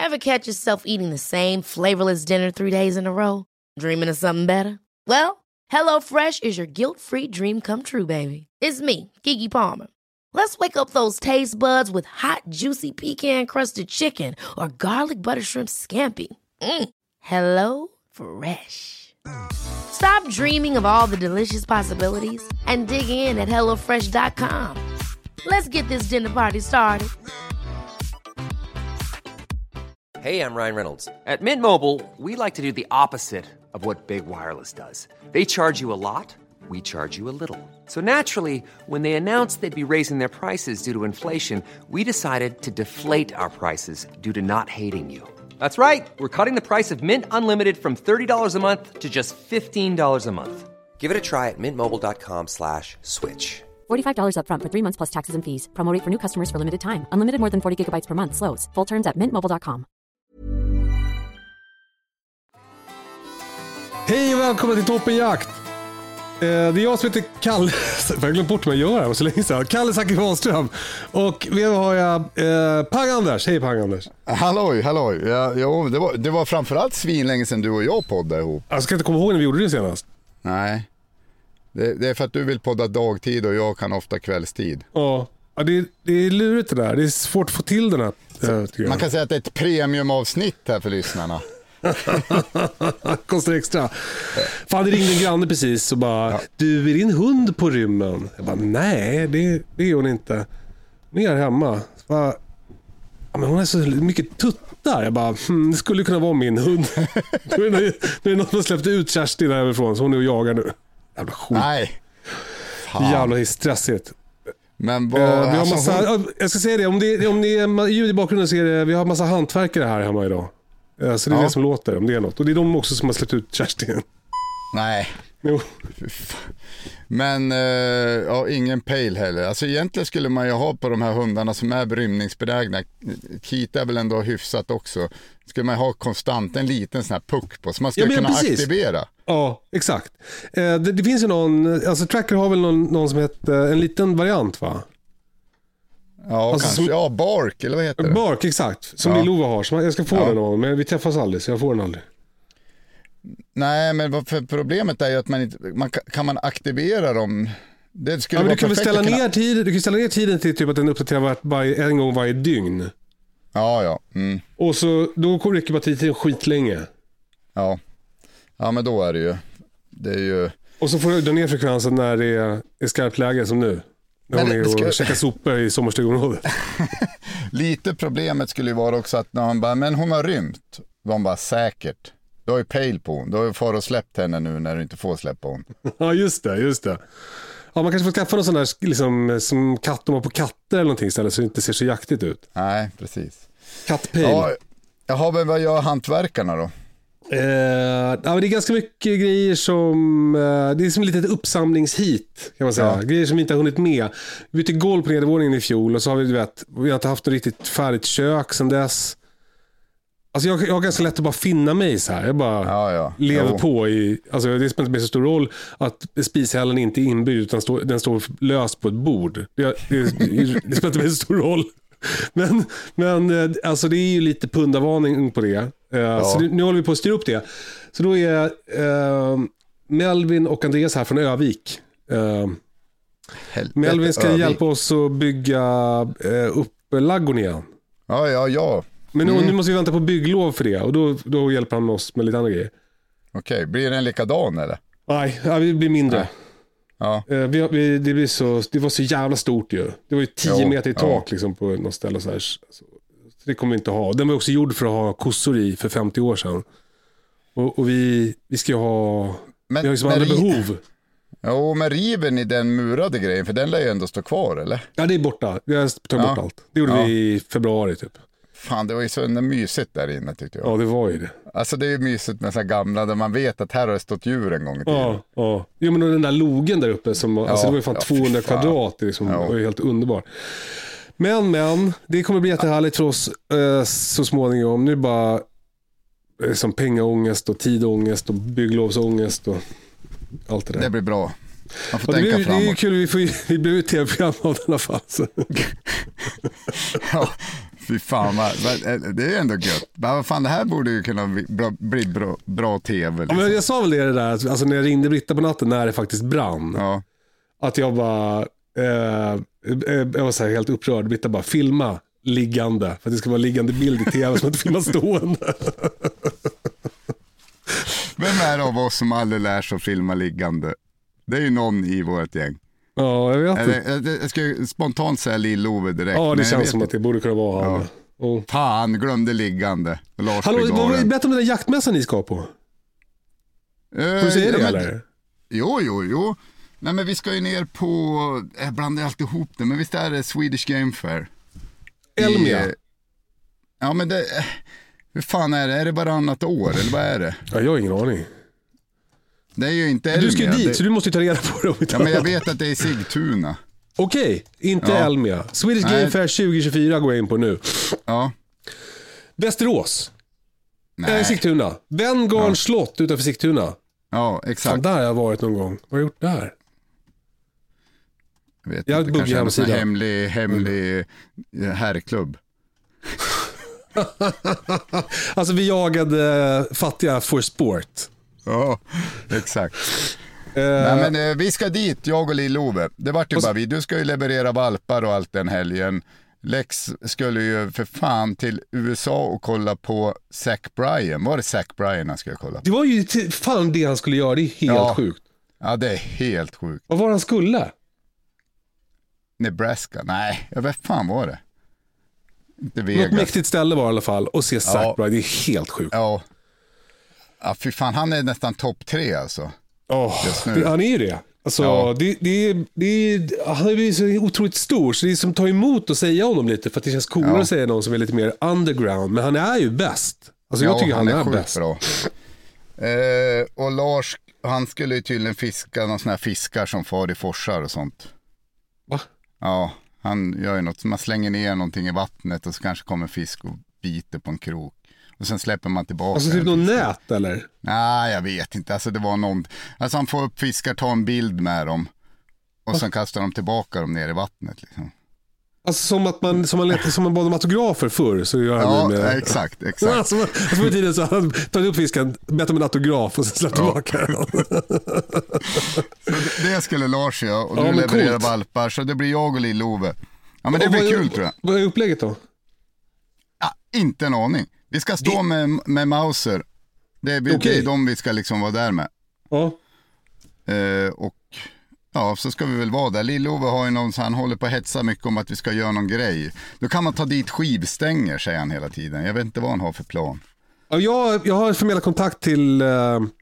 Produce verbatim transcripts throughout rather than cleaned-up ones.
Ever catch yourself eating the same flavorless dinner three days in a row? Dreaming of something better? Well, HelloFresh is your guilt-free dream come true, baby. It's me, Keke Palmer. Let's wake up those taste buds with hot, juicy pecan-crusted chicken or garlic butter shrimp scampi. Mm. Hello Fresh. Stop dreaming of all the delicious possibilities and dig in at hello fresh dot com. Let's get this dinner party started. Hey, I'm Ryan Reynolds. At Mint Mobile, we like to do the opposite of what Big Wireless does. They charge you a lot, we charge you a little. So naturally, when they announced they'd be raising their prices due to inflation, we decided to deflate our prices due to not hating you. That's right. We're cutting the price of Mint Unlimited from thirty dollars a month to just fifteen dollars a month. Give it a try at mintmobile.com slash switch. forty-five dollars up front for three months plus taxes and fees. Promo rate for new customers for limited time. Unlimited more than forty gigabytes per month. Slows full terms at mint mobile dot com. Hej och välkommen till Toppenjakt. Eh, det är jag som heter Kalle. Jag har glömt bort vad jag gör så länge sedan. Kalle Zacke Wahlström. Och vi har jag eh, Pang Anders. Hej Pang Anders. Halloj, halloj. Ja, jo, det, var, det var framförallt svin länge sedan du och jag poddade ihop. Jag ska inte komma ihåg när vi gjorde det senast. Nej. Det, det är för att du vill podda dagtid och jag kan ofta kvällstid. Ja, ja det, det är lurigt det där. Det är svårt att få till den här. Så, man kan säga att det är ett premiumavsnitt här för lyssnarna. Kostar extra. Fan, det ringde en granne precis och bara, ja. Du, är din hund på rymmen? Jag bara, nej, det, det är hon inte. Hon är här hemma. Bara, ja, men hon är så mycket tuttar. Jag bara, hm, det skulle kunna vara min hund. Nu är det, det är något som släppte ut Kerstin därifrån, så hon är och jagar nu. Jävla skit. Nej. Fan. Jävla stressigt. Men vad, uh, vi har alltså, massa, hon... jag ska säga det, om det, om det är ljud i bakgrunden så är det, vi har massa hantverkare här hemma idag. Så det är ja. Det som låter, om det är något. Och det är de också som har släppt ut Kerstin. Nej. Jo. Men uh, ja, ingen pejl heller. Alltså egentligen skulle man ju ha på de här hundarna som är rymningsbenägna. Kita är väl ändå hyfsat också. Skulle man ha konstant en liten sån här puck på. Så man skulle ja, kunna precis. aktivera. Ja, exakt. Eh, det, det finns ju någon, alltså Tracker har väl någon, någon som heter, en liten variant va? Ja, alltså kanske. Som, ja, Bark, eller vad heter det? Bark, exakt. Som ja. Lilova har. Så jag ska få ja. den någon, men vi träffas aldrig, så jag får den aldrig. Nej, men för problemet är ju att man inte... Man, kan man aktivera dem? Det skulle ja, men vara du kan väl ställa kunna... ner tiden, du kan ställa ner tiden till typ att den uppdaterar varje, en gång varje dygn. Ja, ja. Mm. Och så, då kommer det batteritiden skitlänge. Ja. Ja, men då är det ju... Det är ju... Och så får du dra ner frekvensen när det är, är skarpt läge som nu. När hon är och ska... käkar sopor i sommarstugområdet. Lite problemet skulle ju vara också att när han bara, men hon har rymt. De bara, säkert. Du har ju pejl på hon. Du har ju far och släppt henne nu när du inte får släppa hon. Ja, just det, just det. Ja, man kanske får skaffa någon sån där liksom, som katt de har på katter eller någonting istället så det inte ser så jaktigt ut. Nej, precis. Kattpejl. Ja, jaha, men vad gör hantverkarna då? Uh, ja, det är ganska mycket grejer som uh, det är som lite ett uppsamlingshit kan man säga, ja. Grejer som vi inte har hunnit med. Vi bytte golv på nedervåningen i fjol och så har vi, du vet, vi har inte haft något riktigt färdigt kök sedan dess. Alltså jag, jag har ganska lätt att bara finna mig så här. Jag bara ja, ja. lever jo. på i, alltså det spelar inte så stor roll att spishällen inte är inbyggd utan stå, den står löst på ett bord. Det, det, det, det spelar inte så stor roll. Men, men alltså det är ju lite pundavarning på det. Ja. Så nu håller vi på att styra upp det. Så då är eh, Melvin och Andreas här från Övik. Eh, Melvin ska Övik. hjälpa oss att bygga eh, upp laggorn igen. Ja, ja, ja. Men mm. nu måste vi vänta på bygglov för det. Och då, då hjälper han oss med lite andra grejer. Okej, okay. Blir det en likadan eller? Nej, ja, det blir mindre. Nej. Ja. Eh, vi, vi, det, blir så, det var så jävla stort ju. Det var ju tio jo, meter i tak ja. liksom, på något ställe. Så här. Så det kommer vi inte ha. Den var också gjord för att ha kossor i för femtio år sedan. Och, och vi, vi ska ju ha... Men, vi har ju som andra riv... behov. Jo, men riven i den murade grejen, för den lär ju ändå stå kvar, eller? Ja, det är borta. Vi har tagit ja. bort allt. Det gjorde ja. vi i februari typ. Fan, det var ju så mysigt där inne tyckte jag. Ja, det var ju det. Alltså det är ju mysigt med så här gamla där man vet att här har det stått djur en gång i tiden. Ja, ja. Jo, men den där logen där uppe som, ja, alltså det var ju fan ja, tvåhundra kvadrat, det liksom, ja. var ju helt underbart. Men, men, det kommer bli jättehärligt för oss eh, så småningom. Nu bara eh, som pengaångest och tidångest och bygglovsångest och allt det där. Det blir bra. Man får ja, tänka det, framåt. Det är kul, vi, får, vi blir ut tv-program av i alla fall. Så. Ja, Fy fan, vad, vad, det är ändå gött. Men vad fan, det här borde ju kunna bli bra, bli bra, bra tv. Liksom. Ja, men jag sa väl det, det där, alltså när jag ringde Britta på natten när det faktiskt brann. Ja. Att jag bara, eh, jag var så här helt upprörd. Britta bara, filma liggande. För att det ska vara liggande bild i tv som att filma stående. Vem är det av oss som aldrig lär sig att filma liggande? Det är ju någon i vårt gäng. Ja, jag vet inte. Jag, jag ska spontant säga Lill-Ove direkt. Ja, det känns som att det borde kunna vara han. Ja. Och... Fan, glömde liggande. Lars Hallå, Begaren. berätta om den där jaktmässan ni ska på. Uh, Får du säga det, ja, men, eller? Jo, jo, jo. Nej, men vi ska ju ner på, jag blandar alltid ihop det, men visst är det Swedish Game Fair? Elmia. I, ja, men det, hur fan är det? Är det varannat år, eller vad är det? Ja, jag har ingen aning. Det är ju inte Elmia. Du ska ju dit, det... så du måste ju ta reda på det. Ja, men jag vet att det är Sigtuna. Okej, inte Ja. Elmia. Swedish Nej. Game Fair tjugo tjugofyra går jag in på nu. Ja. Västerås. Nej. Äh, Sigtuna. Venngarns Ja. slott utanför Sigtuna. Ja, Fan, exakt. där har jag varit någon gång. Vad har jag gjort där? Jag vet Jag inte, buggar kanske en sån här hemsida. hemlig, hemlig mm. herrklubb. Alltså vi jagade fattiga for sport. Ja, exakt. Eh, Nej, men eh, vi ska dit, jag och Lill-Ove. Det vart ju Och så- bara vi. Du ska ju leverera valpar och allt den helgen. Lex skulle ju för fan till U S A och kolla på Zach Bryan. Var det Zach Bryan han skulle kolla på? Det var ju t- fan det han skulle göra. Det är helt Ja. sjukt. Ja, det är helt sjukt. Vad var han skulle? Nebraska? Nej, jag vet fan var det. Inte Något Vegas. mäktigt ställe var det i alla fall. Och se Zach Ja. Bryan. Det är helt sjukt. Ja. Ja, fy fan, han är nästan topp tre alltså. Oh, Just nu. det, han är ju det. Alltså, Ja. det, det, det, han är ju så otroligt stor, så det är som tar emot att säga honom lite, för att det känns coolare Ja. att säga någon som är lite mer underground. Men han är ju bäst. Alltså jag Ja, tycker han, är, sjukt bäst. bra. Eh, och Lars, han skulle ju tydligen fiska någon sån här fiskar som far i forsar och sånt. Va? Ja, han gör ju något. Man slänger ner någonting i vattnet och så kanske kommer fisk och biter på en krok. Och sen släpper man tillbaka. Alltså typ den någon fisken. nät eller? Nej, jag vet inte. Alltså det var någon. Alltså han får upp fiskar, tar en bild med dem. Och sen kastar de tillbaka dem ner i vattnet liksom. Alltså som att man, som man, letar, som man bad om autografer förr, så gör han Ja, det med... exakt, exakt. Alltså, alltså på tiden så hade han tagit upp fisken, bett om en autograf och sen släppt Ja. tillbaka den. Så det, det skulle Lars göra och Ja, du men levererar coolt. valpar, så det blir jag och Lill-Ove. Ja, men det Och blir vad är- kul tror jag. Vad är upplägget då? Ja, inte en aning. Vi ska stå Det- med, med Mauser. Det är, det Okej. är de vi ska liksom vara där med. Ja. Eh, och ja, så ska vi väl vara där. Lill-Ove har ju någon, så han håller på att hetsa mycket om att vi ska göra någon grej. Då kan man ta dit skivstänger, säger han hela tiden. Jag vet inte vad han har för plan. Ja, jag, jag har förmedlat kontakt till uh,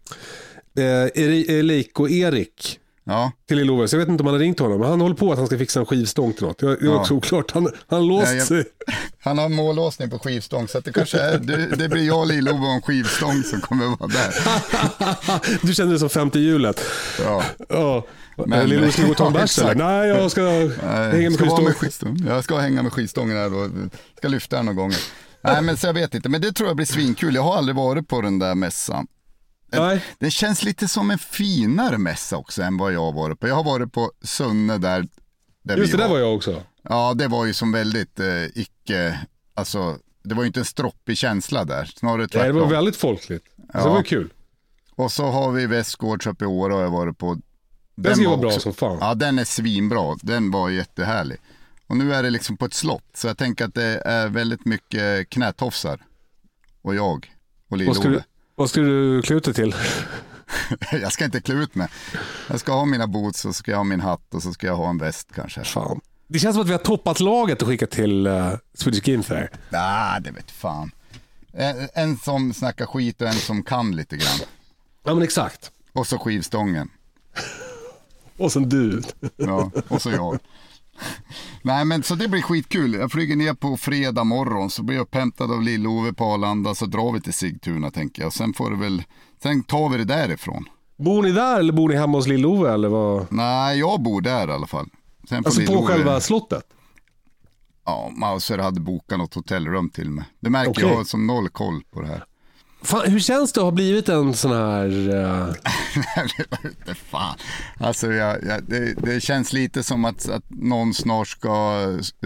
Erik och Erik. Ja, Till Lill-Ove, så jag vet inte om han har ringt honom. Men han håller på att han ska fixa en skivstång till något. Jag, det är Ja. också oklart. Han han har låst Nej, jag- sig. han har mållåsning på skivstång, så att det kanske är, det, det blir jag, Lill-Ove och en skivstång som kommer vara där. Du känner det som femte hjulet. Ja. Ja. Men- Lill-Ove ska gå och ta en Ja, bärs eller? exakt. Nej, jag ska Nej, hänga med ska vara skivstång. med skivstång. Jag ska hänga med skivstången här då. Ska lyfta den någon gång. Nej, men så jag vet inte. Men det tror jag blir svinkul. Jag har aldrig varit på den där mässan. Nej. Den känns lite som en finare mässa också än vad jag har varit på. Jag har varit på Sunne där, där Just vi det, där var jag också. Ja, det var ju som väldigt eh, icke, alltså det var ju inte en stroppig känsla där. Snarare Nej, tvärtom. det var väldigt folkligt. Alltså, Ja. Det var kul. Och så har vi Västgårds uppe i Åre och jag har varit på. Den ska var vara bra också- som fan. Ja, den är svinbra. Den var jättehärlig. Och nu är det liksom på ett slott. Så jag tänker att det är väldigt mycket knätofsar. Och jag. Och Vad ska, du, Lill-Ove. vad ska du klä ut dig till? Jag ska inte klä ut mig. Jag ska ha mina boots och så ska jag ha min hatt och så ska jag ha en väst kanske. Fan. Det känns som att vi har toppat laget och skickat till uh, Swedish Game Fair. Nej, det vet fan. En, en som snackar skit och en som kan lite grann. Ja, men exakt. Och så skivstången. Och sen du. Ja, och så jag. Nej, men så det blir skitkul. Jag flyger ner på fredag morgon, så blir jag upphämtad av Lill-Ove på Arlanda, så drar vi till Sigtuna tänker jag. Sen får det väl, sen tar vi det därifrån. Bor ni där eller bor ni hemma hos Lill-Ove eller vad? Nej, jag bor där i alla fall. Sen får Alltså på Lill-Ove- själva slottet? Ja, Mauser hade bokat något hotellrum till mig. Det märker Okej. jag har som noll koll på det här. Fan, hur känns det att ha blivit en sån här... Uh... Jag vet inte fan. Alltså jag, jag, det, det känns lite som att, att någon snart ska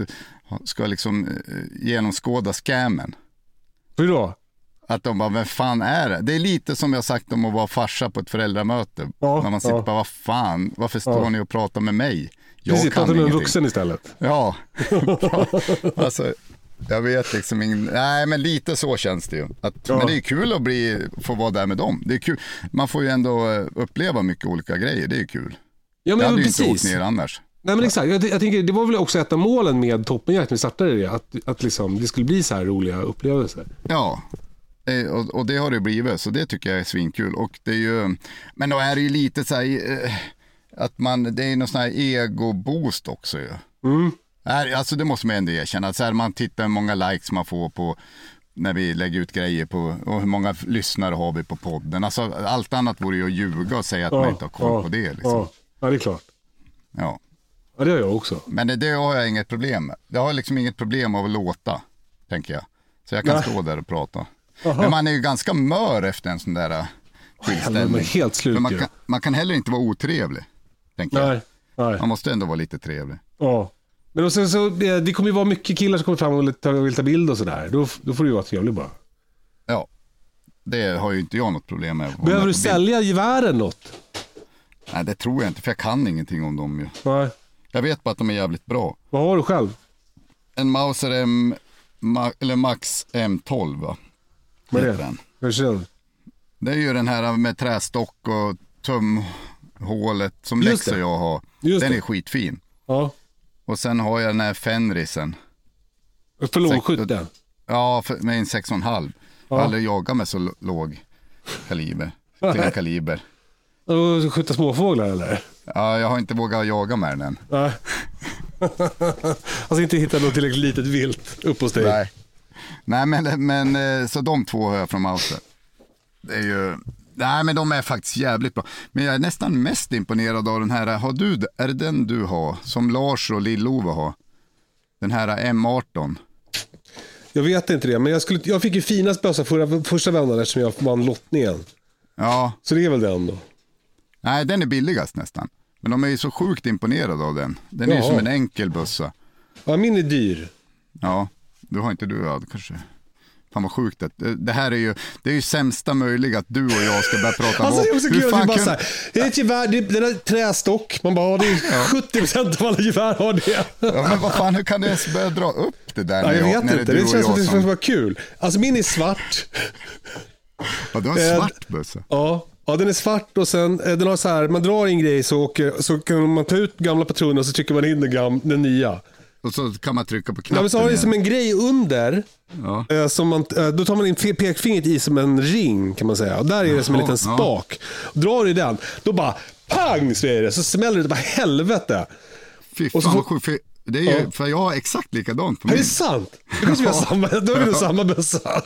ska liksom eh, genomskåda scammen. Hur då? Att de bara, vem fan är det? Det är lite som jag sagt om att vara farsa på ett föräldramöte. Ja, när man sitter ja. bara, vad fan, varför står Ja. ni och pratar med mig? Jag Precis, kan prata med en ingenting. vuxen istället. Ja, alltså jag vet liksom ingen, nej men lite så känns det ju. Att, Ja. Men det är kul att bli, få vara där med dem. Det är kul. Man får ju ändå uppleva mycket olika grejer, det är kul. Ja, Jag men hade ju inte åkt precis. ner annars. Nej, men exakt. Jag, jag tänker, det var väl också ett av målen med Toppenjakt när vi startade det. Att, att liksom, det skulle bli så här roliga upplevelser. Ja, eh, och, och det har det blivit, så det tycker jag är svinkul. Och det är ju, men då är det ju lite så här, eh, att man, det är någon sån här ego-boost också ju. Mm. Här, alltså det måste man ändå erkänna, att så här, man tittar hur många likes man får på när vi lägger ut grejer på, och hur många lyssnare har vi på podden. Alltså allt annat vore ju att ljuga och säga att man inte har koll ja, på det liksom. ja, ja, det är klart. Ja. Ja, det har jag också. Men det, det har jag inget problem med. Jag har liksom inget problem av att låta, tänker jag. Så jag kan Nej. stå där och prata. Aha. Men man är ju ganska mör efter en sån där äh, tillställning. Men helt slut För man, ju. kan, man kan heller inte vara otrevlig, tänker jag. Nej, nej. Man måste ändå vara lite trevlig. Ja. Men också, så, det, det kommer ju vara mycket killar som kommer fram och vill ta, vill ta bild och sådär. Då, då får du ju vara trevlig bara. Ja, det har ju inte jag något problem med. Behöver du sälja gevären något? Nej, det tror jag inte, för jag kan ingenting om dem ju. Nej. Jag vet bara att de är jävligt bra. Vad har du själv? En Mauser M, Ma, eller Max M tolv, va? Vad är Heter det? den. Hur ser den? Det är ju den här med trästock och tumhålet som Just Lex och det. jag har. Just Den det. är skitfin. Ja. Och sen har jag den här Fenrisen. För lågskytten. Ja, för, med en sex komma fem. Jag har aldrig jagat med så l- låg kaliber. Kling kaliber. Och skjuta småfåglar eller? Ja, jag har inte vågat jaga med den än. Nej. Alltså inte hitta något tillräckligt litet vilt upp hos dig. Nej. Nej, men, men eh, så de två har jag från Mauser. Det är ju... Nej, men de är faktiskt jävligt bra. Men jag är nästan mest imponerad av den här. Har du, är det den du har? Som Lars och Lill-Ove har? Den här M arton. Jag vet inte det, men jag, skulle, jag fick ju finast bössa förra, första vändan eftersom jag vann lottningen. Ja. Så det är väl den då. Nej, den är billigast nästan. Men de är ju så sjukt imponerade av den. Den är ju Jaha. som en enkel bössa. Ja, min är dyr. Ja, du har inte du, ja, kanske. Fan vad sjukt. Det, det här är ju, det är ju sämsta möjliga att du och jag ska börja prata om. Alltså det är också Hur kul att fan vi bara kun- såhär, det är ett gevär, det är, den är trästock. Man bara, ja, det är sjuttio procent av alla gevär har det. Ja, men vad fan, hur kan du ens börja dra upp det där? Ja, när jag vet när inte, är du det och känns som jag att det ska vara kul. Alltså min är svart. Ja, du har en svart bössa. Ja, ja, den är svart och sen, eh, den har så här, man drar en grej så, åker, så kan man ta ut gamla patroner och så trycker man in den, gam, den nya. Och så kan man trycka på Ja, knappen men så har det igen. som en grej under. Ja. Eh, som man, eh, då tar man in fe- pekfingret i som en ring kan man säga. Och där är det som en Jaha, liten ja. spak. Drar du i den, då bara pang så är det. Så smäller det bara helvete. Fy Och så fan får- vad sjukt, för det är ju, Ja. för jag har exakt likadant på Är min. det sant? Då kanske vi har samma, då har vi nog samma bössa.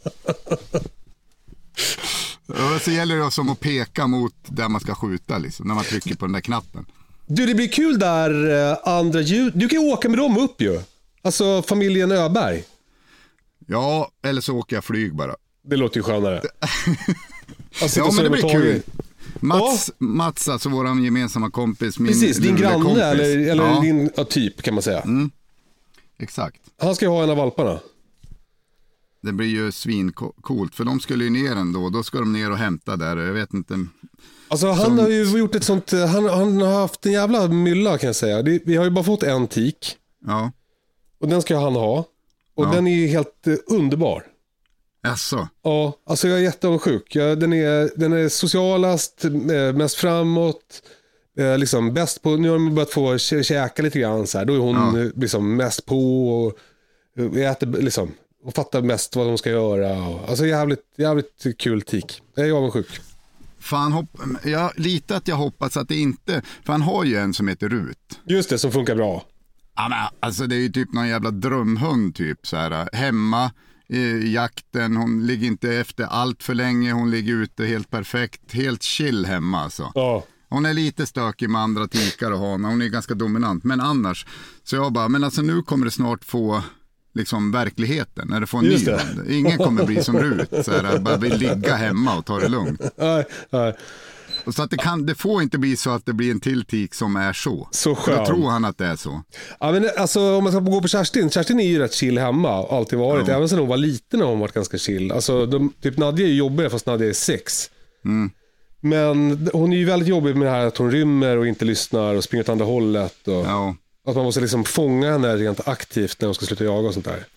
Och så gäller det som att peka mot där man ska skjuta liksom, när man trycker på den där knappen. Du, det blir kul där eh, andra ljud. Du kan ju åka med dem upp ju. Alltså familjen Öberg. Ja, eller så åker jag flyg bara. Det låter ju skönare. Alltså, Ja, men det blir kul. Mats, Ja. Mats, alltså våran gemensamma kompis. Min Precis, din lulekompis. granne eller, eller Ja, din ja, typ kan man säga. exakt. Han ska ju ha en av valparna. Det blir ju svincoolt, för de skulle ju ner ändå. Då ska de ner och hämta där. Jag vet inte. Alltså han Som- har ju gjort ett sånt, han, han har haft en jävla mylla kan jag säga. Det, vi har ju bara fått en tik. Ja, Och den ska han ha. Och Ja. den är ju helt eh, underbar. jaså. Ja, alltså jag är jätteavundsjuk. Jag, den, är, den är socialast, eh, mest framåt. Eh, liksom bäst på, nu har de börjat få kä- käka lite grann så här. Då är hon Ja. eh, liksom mest på och eh, äter liksom. Och fattar mest vad de ska göra. Och, alltså jävligt, jävligt kul tik. Jag är avundsjuk. Fan, hopp, jag, lite att jag hoppas att det inte, för han har ju en som heter Rut. Just det, som funkar bra. Ja, men, alltså det är ju typ någon jävla drömhund typ så här, hemma i jakten, hon ligger inte efter allt för länge, hon ligger ute helt perfekt, helt chill hemma alltså. Ja. Hon är lite stökig med andra tikar och hanar, hon är ganska dominant, men annars, så jag bara, men alltså nu kommer det snart få liksom verkligheten, när det får en Just ny det. hund. Ingen kommer bli som Rut, så här, bara vill ligga hemma och ta det lugnt. Nej, nej. Och så att det, kan, det får inte bli så att det blir en till tik som är så. Så skön. Då tror han att det är så. Ja, men alltså, om man ska gå på Kerstin. Kerstin är ju rätt chill hemma. Alltid varit. Ja. Även sedan hon var liten har hon varit ganska chill. Alltså, de, typ Nadja är ju jobbigare fast Nadja är sex. Mm. Men hon är ju väldigt jobbig med det här att hon rymmer och inte lyssnar och springer åt andra hållet. Och Ja. att man måste liksom fånga henne rent aktivt när hon ska sluta jaga och sånt där.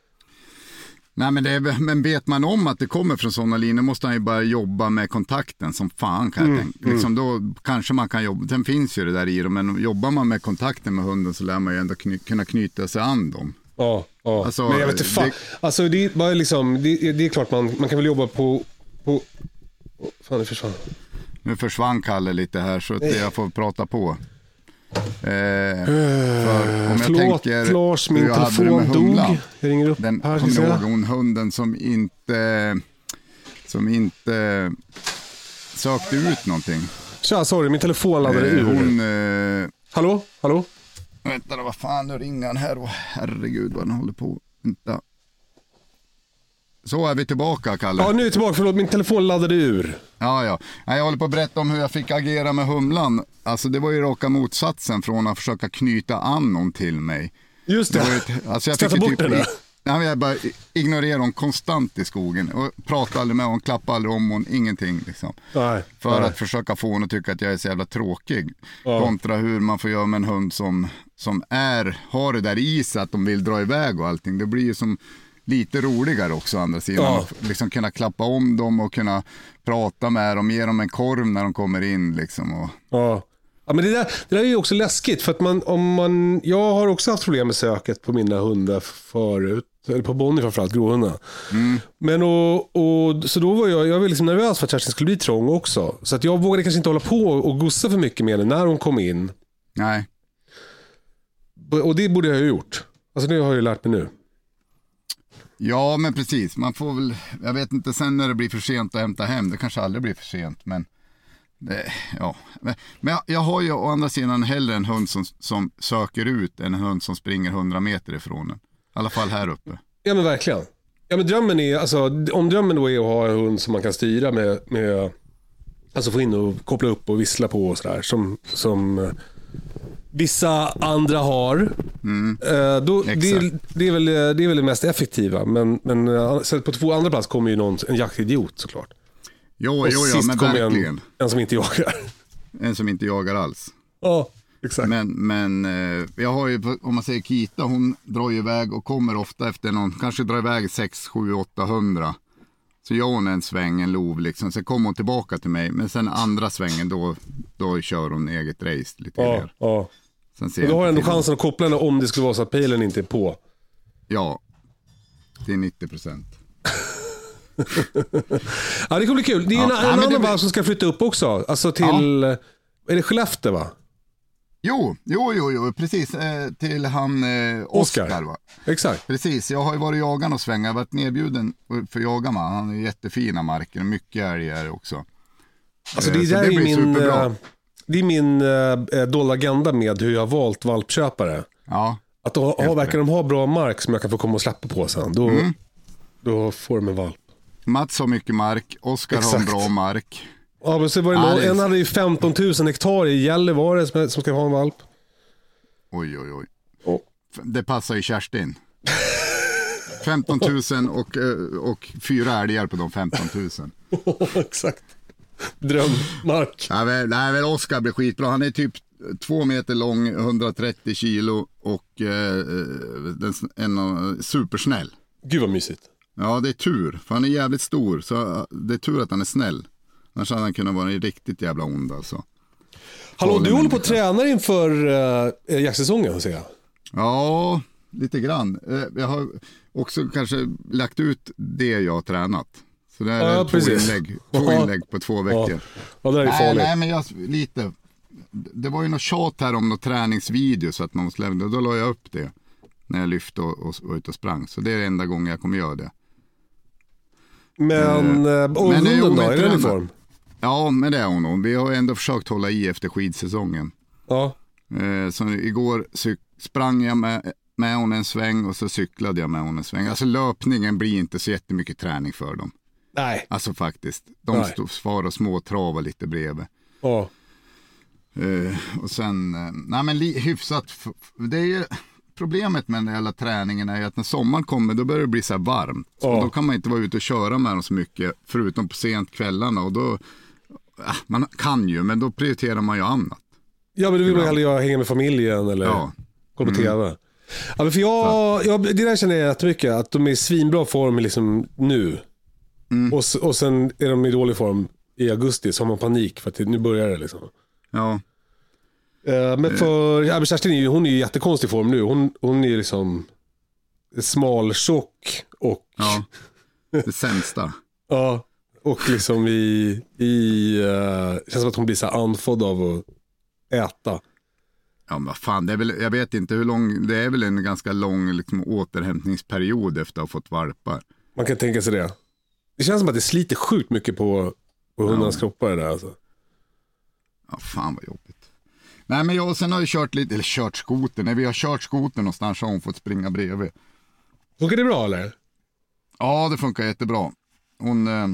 Nej, men, det är, men vet man om att det kommer från sådana linjer måste han ju bara jobba med kontakten som fan kan jag Mm, tänka. Liksom då kanske man kan jobba, sen finns ju det där i dem, men jobbar man med kontakten med hunden så lär man ju ändå kny, kunna knyta sig an dem. Ja, ja. Alltså, men jag vet inte fan. det- Alltså det är bara liksom, det, det är klart man, man kan väl jobba på, på... Fan, det försvann. Nu försvann Kalle lite här så att jag får prata på. Eh, för om jag Förlåt tänker Lars, hur min jag hade det telefon med dog. humlan. Jag ringer upp Den, här. kommer Ska du jag ihåg säga. hon hunden som inte som inte sökte ut någonting. Tja, sorry, min telefon laddade Eh, ur. hon, eh, Hallå? Hallå? vänta då, vad fan, nu ringer han här. Åh, herregud vad den håller på. Vänta. Så är vi tillbaka, Kalle. Ja, nu är jag tillbaka. Förlåt, min telefon laddade ur. Ja, ja. Jag håller på att berätta om hur jag fick agera med humlan. Alltså det var ju raka motsatsen från att försöka knyta an någon till mig. Just Det det. var ju ett, alltså jag Stöta fick ju bort typ, henne. nej, men jag bara ignorerade hon konstant i skogen och pratade aldrig med hon, klappade aldrig om hon, ingenting liksom. Nej, För nej. att försöka få hon att tycka att jag är så jävla tråkig. Ja. Kontra hur man får göra med en hund som, som är, har det där i sig att de vill dra iväg och allting. Det blir ju som lite roligare också å andra sidan. Ja. Att liksom kunna klappa om dem och kunna prata med dem, ge dem en korv när de kommer in liksom. Och... Ja. Ja, men det där, det där är ju också läskigt för att man, om man, jag har också haft problem med söket på mina hundar förut, eller på Bonnie framförallt, gråhundarna. Mm. Men och, och, så då var jag, jag var liksom nervös för att Kerstin skulle bli trång också. Så att jag vågade kanske inte hålla på och gossa för mycket med henne när hon kom in. Nej. Och det borde jag ju gjort. Alltså det har jag ju lärt mig nu. Ja, men precis. Man får väl, jag vet inte sen när det blir för sent att hämta hem. Det kanske aldrig blir för sent, men det, ja. Men jag, jag har ju å andra sidan hellre en hund som, som söker ut än en hund som springer hundra meter ifrån en. I alla fall här uppe. Ja, men verkligen. Ja, men drömmen är, alltså, om drömmen då är att ha en hund som man kan styra med, med alltså få in och koppla upp och vissla på och sådär, som, som eh, vissa andra har. Mm. Eh, då, det, Exakt. det, är väl, det är väl det mest effektiva. Men, men eh, så på två andra plats kommer ju någon, en jaktidiot såklart. Jo, Och jo, jo, sist men kommer verkligen. en, en som inte jagar. En som inte jagar alls. Ja, exakt. Men, men eh, jag har ju, om man säger Kita, hon drar ju iväg och kommer ofta efter någon, kanske drar iväg sex, sju, åtta hundra. Så gör hon en sväng, en lov liksom, sen kommer hon tillbaka till mig. Men sen andra svängen, då, då kör hon eget race lite Ja, mer. ja. Sen ser Och då jag har jag inte ändå till chansen att koppla henne om det skulle vara så att pejlen inte är på. Ja, det är nittio procent. Ja, det kommer bli kul. Det är Ja. en, Ja, en men annan det- valp som ska flytta upp också. Alltså till, är det Skellefteå va? Jo, jo, jo, jo, precis. Eh, till han eh, Oscar. Oscar. Va? Exakt. Precis, jag har ju varit jagande och svänga. Jag har varit nedbjuden för jaga med. Han är jättefina marker, mycket älgar också. Alltså Eh, det så där det är blir min, superbra. eh, det är min uh, dolda agenda med hur jag har valt valpköpare. Ja, Att då, ha, Helt verkar de ha bra mark som jag kan få komma och släppa på sen. Då, Mm. då får de en valp. Mats har mycket mark, Oscar har en Exakt. bra mark. Ja, men så var det Ja, någon, det är- en hade ju femton tusen hektar i Gällivare som, som ska ha en valp. Oj, oj, oj. Oh. Det passar ju Kerstin. femton tusen och, eh, och fyra älgar på de femton tusen. Exakt. Drömmark. Nej, men, nej, men Oscar blir skitbra. Han är typ två meter lång, hundratrettio kilo och eh, den, en, en, supersnäll. Gud vad mysigt. Ja, det är tur, för han är jävligt stor, så det är tur att han är snäll. Annars hade han kunnat vara riktigt jävla ond alltså. Hallå, du Håller håller på med. att träna inför uh, jaktsäsongen, ser jag. Ja, lite grann. Eh, Jag har också kanske lagt ut det jag har tränat. Så det är Ja, två, precis. inlägg, två Ja. inlägg på två veckor. Ja, det där är Nej, farligt. nej, men jag, lite. Det var ju något tjat här om något träningsvideo så att man måste lämna. Då la jag upp det när jag lyfte och, och, och ut och sprang. Så det är enda gången jag kommer göra det. Men, uh, och men det är hunden då? Är ovetande. den i form? Ja, men det är hon nog. Vi har ändå försökt hålla i efter skidsäsongen. Ja. Eh, så igår cyk- sprang jag med, med hon en sväng och så cyklade jag med hon en sväng. Alltså löpningen blir inte så jättemycket träning för dem. Nej. Alltså faktiskt. De Nej. stod, svarar och småtrava lite bredvid. Ja. Uh, och sen, uh, nej men li, hyfsat, det är ju, problemet med den jävla träningen är ju att när sommaren kommer då börjar det bli så här varmt. Ja. Och då kan man inte vara ute och köra med dem så mycket, förutom på sent kvällarna. Och då, uh, man kan ju, men då prioriterar man ju annat. Ja, men du vill man hellre göra, hänga med familjen eller ja. Kolla på mm. tv. Ja, men för jag, jag, det där känner jag jättemycket, att de är i svinbra form liksom nu. Mm. Och, och sen är de i dålig form i augusti, så har man panik för att nu börjar det liksom. Ja. Uh, men för ja, Kerstin är ju, hon är ju i jättekonstig form nu. Hon, hon är ju liksom smal, tjock och... Ja, det sämsta. Ja, och liksom i... i uh, känns som att hon blir så här andfådd av att äta. Ja, men vad fan, det är väl, jag vet inte hur lång, det är väl en ganska lång liksom, återhämtningsperiod efter att ha fått valpar. Man kan tänka sig det. Det känns som att det sliter sjukt mycket på, på hundarnas ja. kroppar det där alltså. Ja, fan vad jobbigt. Nej, men jag sen har ju kört lite, eller kört skoter. När vi har kört skoter någonstans har hon fått springa bredvid. Funkar det bra eller? Ja, det funkar jättebra. Hon... Eh,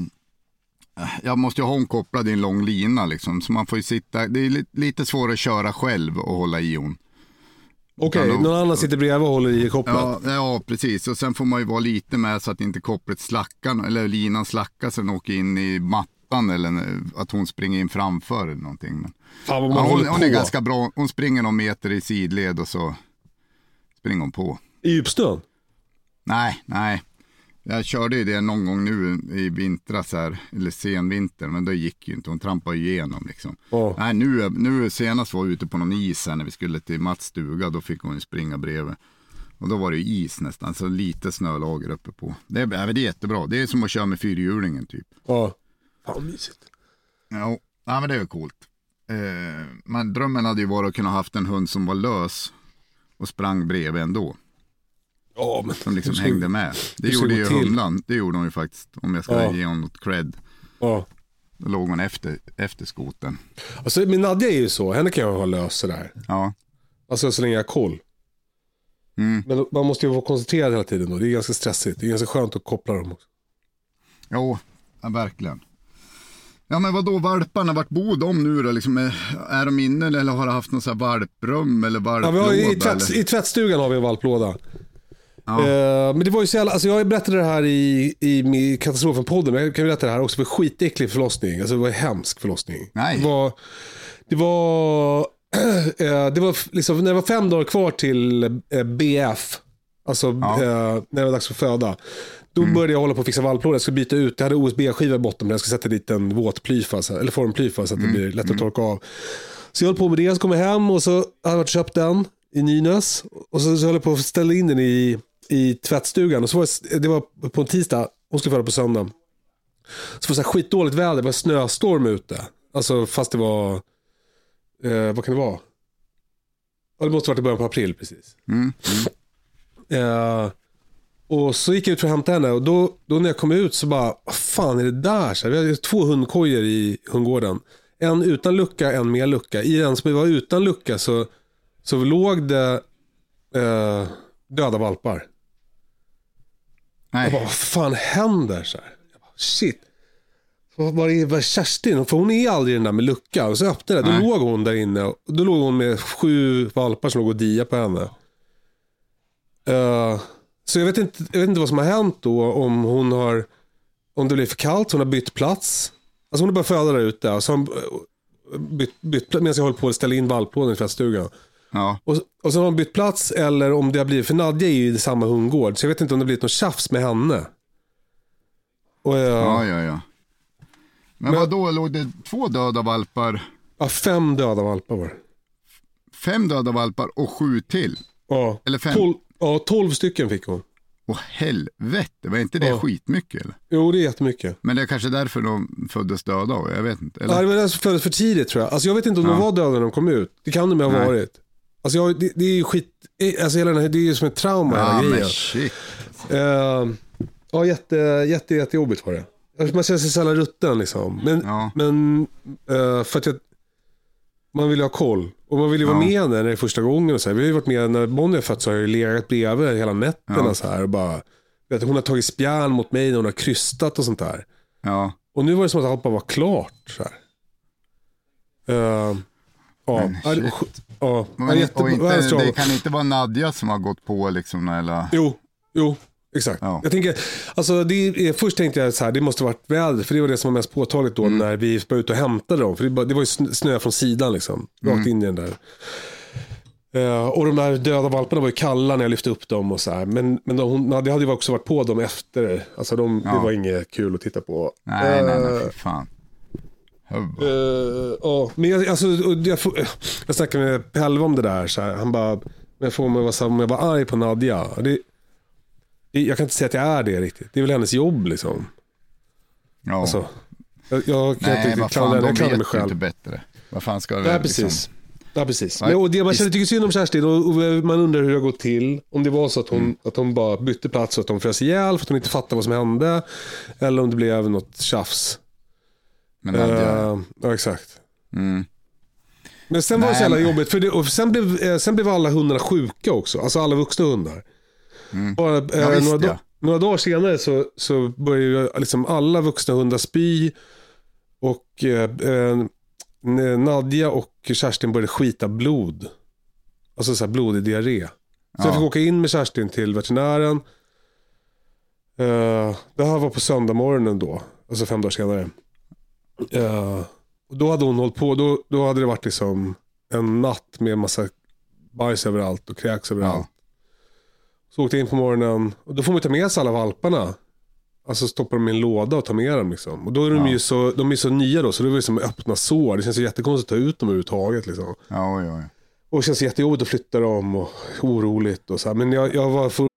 jag måste ju ha hon kopplad i en lång lina liksom, så man får ju sitta, det är lite, lite svårare att köra själv och hålla i hon. Okej, okay, någon annan sitter bredvid och håller i kopplat. Ja, ja, precis, och sen får man ju vara lite med så att inte kopplet slackar, eller linan slackar så den åker in i mattan eller att hon springer in framför eller någonting. Men, fan, vad man ja, hon, håller hon är ganska bra, hon springer någon meter i sidled och så springer hon på. I djupstön? Nej, nej. Jag körde ju det någon gång nu i vintras här, eller senvinter, men det gick ju inte, hon trampade ju igenom liksom. Oh. Nej, nu, nu senast var jag ute på någon is här när vi skulle till Mats stuga, då fick hon ju springa bredvid. Och då var det ju is nästan, så lite snölager uppe på. Det är, det är jättebra, det är som att köra med fyrhjulingen typ. Ja, oh. Fan mysigt. Ja, ja, men det är ju coolt. Eh, men drömmen hade ju varit att kunna haft en hund som var lös och sprang bredvid ändå. Ja, men som liksom hängde med. Det gjorde ju humlan. Det gjorde hon ju faktiskt. Om jag ska ja. ge hon något cred. Ja. Då låg hon efter, efter skoten. Alltså min Nadja är ju så. Henne kan jag ha lös sådär. Ja. Alltså så länge jag har koll. Mm. Men man måste ju vara koncentrerad hela tiden då. Det är ganska stressigt. Det är ganska skönt att koppla dem också. Jo, ja, verkligen. Ja, men vad då valparna? Vart bor de nu då? Liksom, är, är de inne eller har de haft någon sån här valprum eller valplåda? Ja, vi har, i, tvätt, I tvättstugan har vi en valplåda. Ja. Uh, men det var ju så jävla, alltså jag berättade det här i, i, i katastrofen-podden, men jag kan berätta det här också för skitäcklig förlossning. Alltså det var en hemsk förlossning. Nej. Det var, det var, uh, det var liksom, när det var fem dagar kvar till uh, B F, alltså ja. uh, när det var dags för föda, då mm. började jag hålla på att fixa valplåda. Jag skulle byta ut, jag hade O S B-skiva i botten, men jag skulle sätta dit en våt plyfa, eller formplyfa så att mm. det blir lätt att torka av. Så jag höll på med det, så kom jag hem och så hade jag varit köpt den i Nynäs, och så, så höll jag på att ställa in den i i tvättstugan, och så var det, det var på en tisdag, hon skulle föda på söndag. Så var det så här skitdåligt väder, det var snöstorm ute. Alltså fast det var eh, vad kan det vara? Ja, det måste ha varit i början på april precis. Mm. Mm. Eh, och så gick jag ut för att hämta henne, och då, då när jag kom ut så bara, vad fan är det där? Så här, vi hade två hundkojor i hundgården. En utan lucka, en med lucka. I den som var utan lucka så, så låg det eh, döda valpar. Nej. Jag bara, vad fan händer så här? Jag bara, shit. Vad var det var Kerstin? För hon är aldrig den där med lucka. Och så öppnade det, då låg hon där inne. Och då låg hon med sju valpar som låg och dia på henne. Uh, så jag vet, inte, jag vet inte vad som har hänt då. Om hon har, om det blir för kallt, hon har bytt plats. Alltså hon har börjat föda där ute. Och så har hon bytt, bytt plats medan jag håller på att ställa in valplåden i tvättstugan. Ja. Och, och så har de bytt plats, eller om det har blivit, för Nadja är ju i samma hundgård, så jag vet inte om det har blivit något tjafs med henne. Och jag, ja, ja, ja. Men, men vad då låg det två döda valpar? Ja, fem döda valpar var det. Fem döda valpar och sju till? Ja, eller fem? Tol, ja tolv stycken fick hon. Åh helvete, var inte det ja. skitmycket eller? Jo, det är jättemycket. Men det är kanske därför de föddes döda, jag vet inte. Eller? Ja, det var därför föddes för tidigt tror jag. Alltså jag vet inte om ja. de var döda när de kom ut. Det kan de ha Nej. varit. Alltså jag, det, det är ju skit, alltså hela den här, det är ju som ett trauma ja, hela men grejen. shit. Uh, ja, jätte, jätte, jättejobbigt var det. Man känner sig så jävla rutten liksom. Men, ja. men uh, för att jag, man vill ha koll. Och man vill ju ja. vara med när det är första gången. Och så här. Vi har ju varit med när Bonnie är född, så har jag legat bredvid hela nätterna ja. så här. Och bara, vet, hon har tagit spjärn mot mig när hon har krystat och sånt där. Ja. Och nu var det som att allt bara var klart så här. Uh, ja. Men, ja. Men, jätte, och inte, det kan inte vara Nadja som har gått på liksom eller... Jo, jo. Exakt. Ja. Jag tänker, alltså det är, först tänkte jag så här, det måste varit väder, för det var det som var mest påtagligt då mm. när vi var ute och hämtade dem, för det, det var ju snö från sidan liksom, rakt mm. in i den där. Uh, och de där döda valparna var ju kalla när jag lyfte upp dem och så här, men, men de, det hade ju också varit på dem efter, alltså de, ja. det var inget kul att titta på. Nej, uh, nej, nej, fy fan. Uh, uh, men jag, alltså, jag, jag snackade med Pelve om det där, så här, han bara, men jag får mig vara så, om jag var arg på Nadja, det jag kan inte säga att jag är det riktigt. Det är väl hennes jobb liksom. Ja. Alltså, jag, jag kan Nej, inte vad fan, jag de kan vet mig själv. Inte bättre. Vad fan ska det ja, liksom... precis. Ja, precis. Men, och det, man känner tycker synd om Kerstin och, och man undrar hur det har gått till. Om det var så att hon, mm. att hon bara bytte plats och att hon frös ihjäl för att hon inte fattade vad som hände. Eller om det blev något tjafs. Men uh, ja, exakt. Mm. Men sen Nej, var det så jävla men... jobbigt. För det, och sen, blev, eh, sen blev alla hundarna sjuka också. Alltså alla vuxna hundar. Mm. Bara, eh, ja, visst, några, ja. några dagar senare så, så började liksom alla vuxna hundar spy. Och eh, eh, Nadja och Kerstin började skita blod. Alltså så här blod i diarré. Så ja. jag fick åka in med Kerstin till veterinären. Uh, det här var på söndag morgonen då. Alltså fem dagar senare. Uh, och då hade hon hållit på. Då, då hade det varit liksom en natt med en massa bajs överallt och kräks överallt. Ja. Så åkte jag in på morgonen. Och då får man ta med sig alla valparna. Alltså stoppar dem i en låda och tar med dem liksom. Och då är de ja. ju så, de är så nya då. Så det är som öppna sår. Det känns så jättekonstigt att ta ut dem överhuvudtaget liksom. Ja, ja, ja. Och det känns jättejobbigt att flytta dem. Och oroligt och så här. Men jag, jag var för...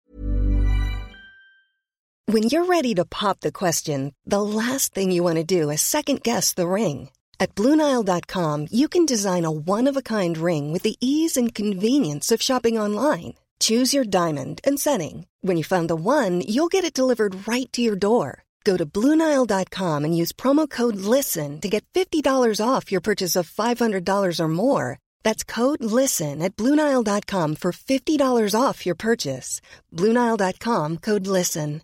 When you're ready to pop the question, the last thing you want to do is second guess the ring. At Blue Nile dot com you can design a one-of-a-kind ring with the ease and convenience of shopping online. Choose your diamond and setting. When you find the one, you'll get it delivered right to your door. Go to Blue Nile dot com and use promo code LISTEN to get fifty dollars off your purchase of five hundred dollars or more. That's code LISTEN at Blue Nile dot com for fifty dollars off your purchase. Blue Nile dot com, code LISTEN.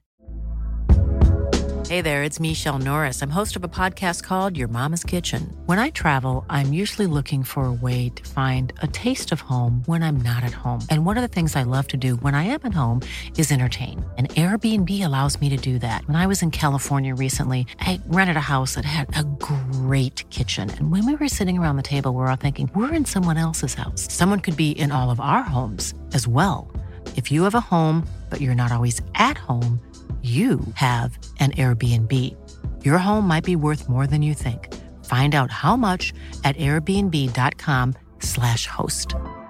Hey there, it's Michelle Norris. I'm host of a podcast called Your Mama's Kitchen. When I travel, I'm usually looking for a way to find a taste of home when I'm not at home. And one of the things I love to do when I am at home is entertain. And Airbnb allows me to do that. When I was in California recently, I rented a house that had a great kitchen. And when we were sitting around the table, we were all thinking, we're in someone else's house. Someone could be in all of our homes as well. If you have a home, but you're not always at home, you have an Airbnb. Your home might be worth more than you think. Find out how much at airbnb dot com slash host.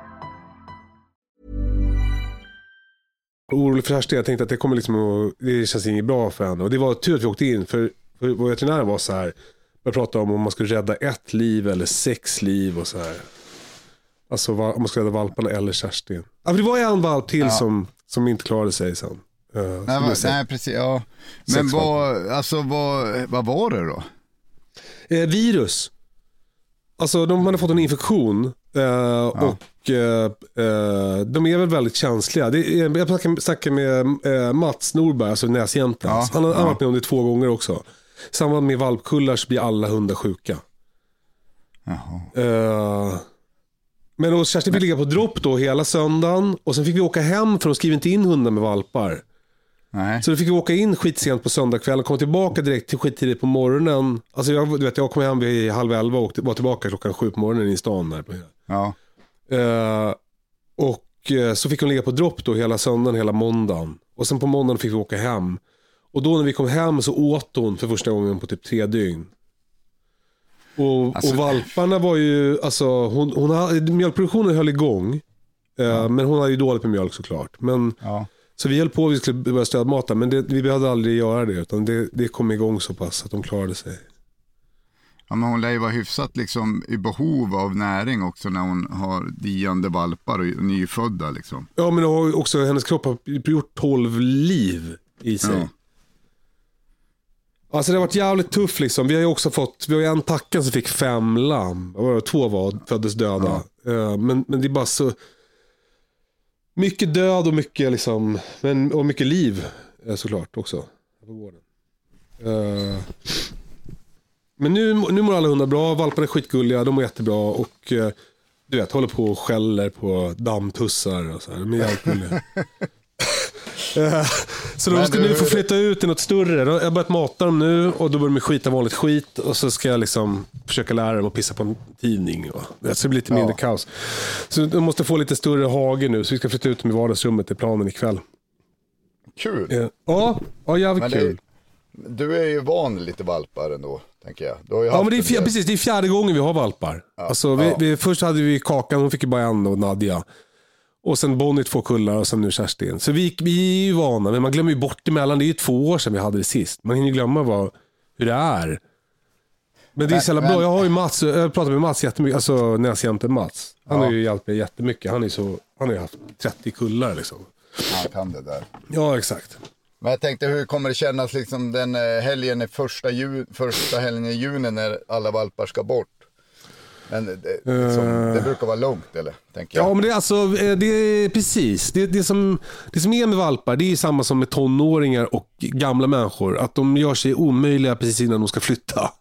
Orolig för Kerstin, jag tänkte att det kommer liksom att, det känns inget bra för henne. Och det var tur att vi åkte in, för, för vår veterinär var så här, jag pratade om om man skulle rädda ett liv eller sex liv och så här. Alltså om man skulle rädda valparna eller Kerstin. Ja, för det var en valp till ja. som, som inte klarade sig sen. Uh, nej, var, nej, precis, ja. Men vad, alltså, vad, vad var det då? Eh, virus. Alltså de hade fått en infektion eh, ja. och eh, eh, de är väl väldigt känsliga. Det är, jag snackade med eh, Mats Norberg, alltså näsjänten. Ja. Han har ja. varit med om det två gånger också. Samma med valpkullar så blir alla hundar sjuka. Eh, men och Kerstin fick ligga på dropp då hela söndagen. Och sen fick vi åka hem för de skriver inte in hundar med valpar. Nej. Så då fick vi åka in skitsent på söndagskvällen och komma tillbaka direkt till skittidigt på morgonen. Alltså jag, du vet, jag kom hem vid halv elva och var tillbaka klockan sju på morgonen i stan där. Ja. Uh, och uh, så fick hon ligga på dropp då hela söndagen, hela måndagen. Och sen på måndagen fick vi åka hem. Och då när vi kom hem så åt hon för första gången på typ tre dygn. Och, alltså... och valparna var ju, alltså hon, hon hade, mjölkproduktionen höll igång. Uh, ja. Men hon hade ju dåligt med mjölk såklart. Men... Ja. Så vi höll på att vi skulle börja stödmata, men det, vi behövde aldrig göra det, utan det, det kom igång så pass att de klarade sig. Ja, men hon lär ju vara hyfsat liksom i behov av näring också när hon har diande valpar och nyfödda liksom. Ja, men har också, hennes kropp har gjort tolv liv i sig. Ja. Alltså det har varit jävligt tufft liksom. Vi har ju också fått, vi har ju en tacka som fick fem lamm. Två var föddes döda. Ja. Men, men det är bara så... Mycket död och mycket liksom, men, och mycket liv såklart också på gården. Uh, Men nu, nu mår alla hundar bra, valparna är skitgulliga, de mår jättebra och eh, du vet, håller på och skäller på dammtussar och så här. De är jävligt gulliga. Så de ska du... nu få flytta ut i något större. Jag har börjat mata dem nu och då börjar de skita vanligt skit och så ska jag liksom försöka lära dem att pissa på en tidning och det ska bli lite mindre ja. kaos. Så de måste få lite större hage nu så vi ska flytta ut dem i vardagsrummet i planen ikväll. Kul. Ja, ja jävligt kul. Det, du är ju van lite valpar ändå, tänker jag. Du har ju ja, men det är, fjär, precis, det är fjärde gången vi har valpar. Ja. Alltså, vi, ja. vi, först hade vi Kakan, hon fick ju bara en och Nadja. Och sen Bonnie två kullar och sen nu Kerstin. Så vi, vi är ju vana, men man glömmer ju bort emellan. Det är ju två år sedan vi hade det sist. Man hinner ju glömma vad, hur det är. Men det är så jävla bra. Jag har ju Mats, jag pratar med Mats jättemycket. Alltså näsjämten Mats. Han ja. har ju hjälpt mig jättemycket. Han är så, han har ju haft trettio kullar liksom. Han kan det där. Ja, exakt. Men jag tänkte, hur kommer det kännas liksom den helgen i första, ju, första helgen i juni när alla valpar ska bort? Men det, det, som, det brukar vara långt, eller? Tänker jag. Ja, men det är alltså, det är precis. Det, det, som, det som är med valpar, det är samma som med tonåringar och gamla människor. Att de gör sig omöjliga precis innan de ska flytta.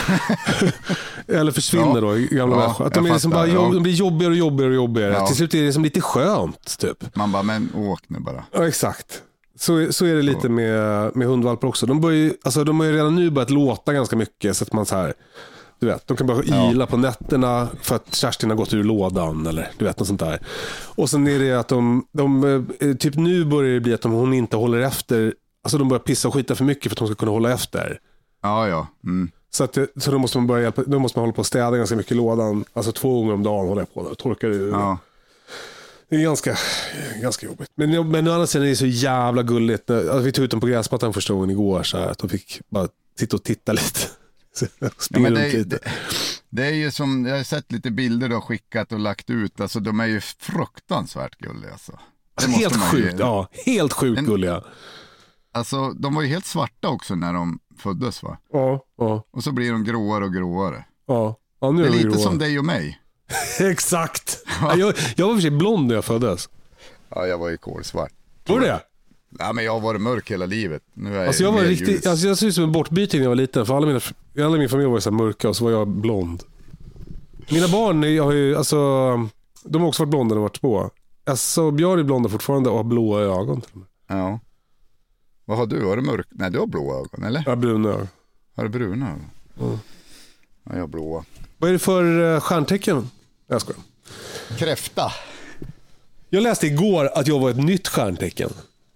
Eller försvinner ja. då, gamla ja, människor. Att de, är liksom bara, ja. de blir jobbigare och jobbigare och jobbigare. Ja. Till slut är det som lite skönt, typ. Man bara, men åk nu bara. Ja, exakt. Så, så är det lite med, med hundvalpar också. De, börjar, alltså, de har ju redan nu börjat låta ganska mycket så att man så här... Du vet, de kan bara ila ja. på nätterna för att Kerstin har gått ur lådan eller du vet något sånt där. Och sen är det att de, de typ nu börjar det bli att de, hon inte håller efter. Alltså de börjar pissa och skita för mycket för att hon ska kunna hålla efter. Ja, ja. Mm. Så, att, så då måste man börja hjälpa, då måste man hålla på att städa ganska mycket i lådan. Alltså två gånger om dagen håller jag på och torkar det ur. Ja. Det är ganska, ganska jobbigt. Men, men å andra sidan är det så jävla gulligt. Alltså, vi tog ut dem på gräsmattan första gången igår så här, att de fick bara sitta och titta lite. Ja, men det, det, det är ju som, jag har sett lite bilder du har skickat och lagt ut, alltså de är ju fruktansvärt gulliga alltså. Helt sjukt, ju, ja, helt sjukt en, gulliga. Alltså de var ju helt svarta också när de föddes va? Ja, ja. Och så blir de gråare och gråare. Ja, ja nu det är, är lite gråare. Som dig och mig. Exakt. Ja. Jag, jag var för sig blond när jag föddes. Ja, jag var ju kolsvart. Var det? Ja, men jag har varit mörk hela livet. Nu är jag alltså jag var riktigt, alltså jag ser ut som en bortbyting när jag var liten. För alla mina, alla min familj var ju så mörka och så var jag blond. Mina barn, jag har ju, alltså, de har också varit blonda när de var två. Alltså Björn är blonda fortfarande och har blåa ögon. Ja. Vad har du? Har du mörk? Nej, du har blåa ögon, eller? Ja, bruna ögon. Har du bruna ögon? Mm. Ja, jag har blåa. Vad är det för stjärntecken? Jag skojar. Kräfta. Jag läste igår att jag var ett nytt stjärntecken.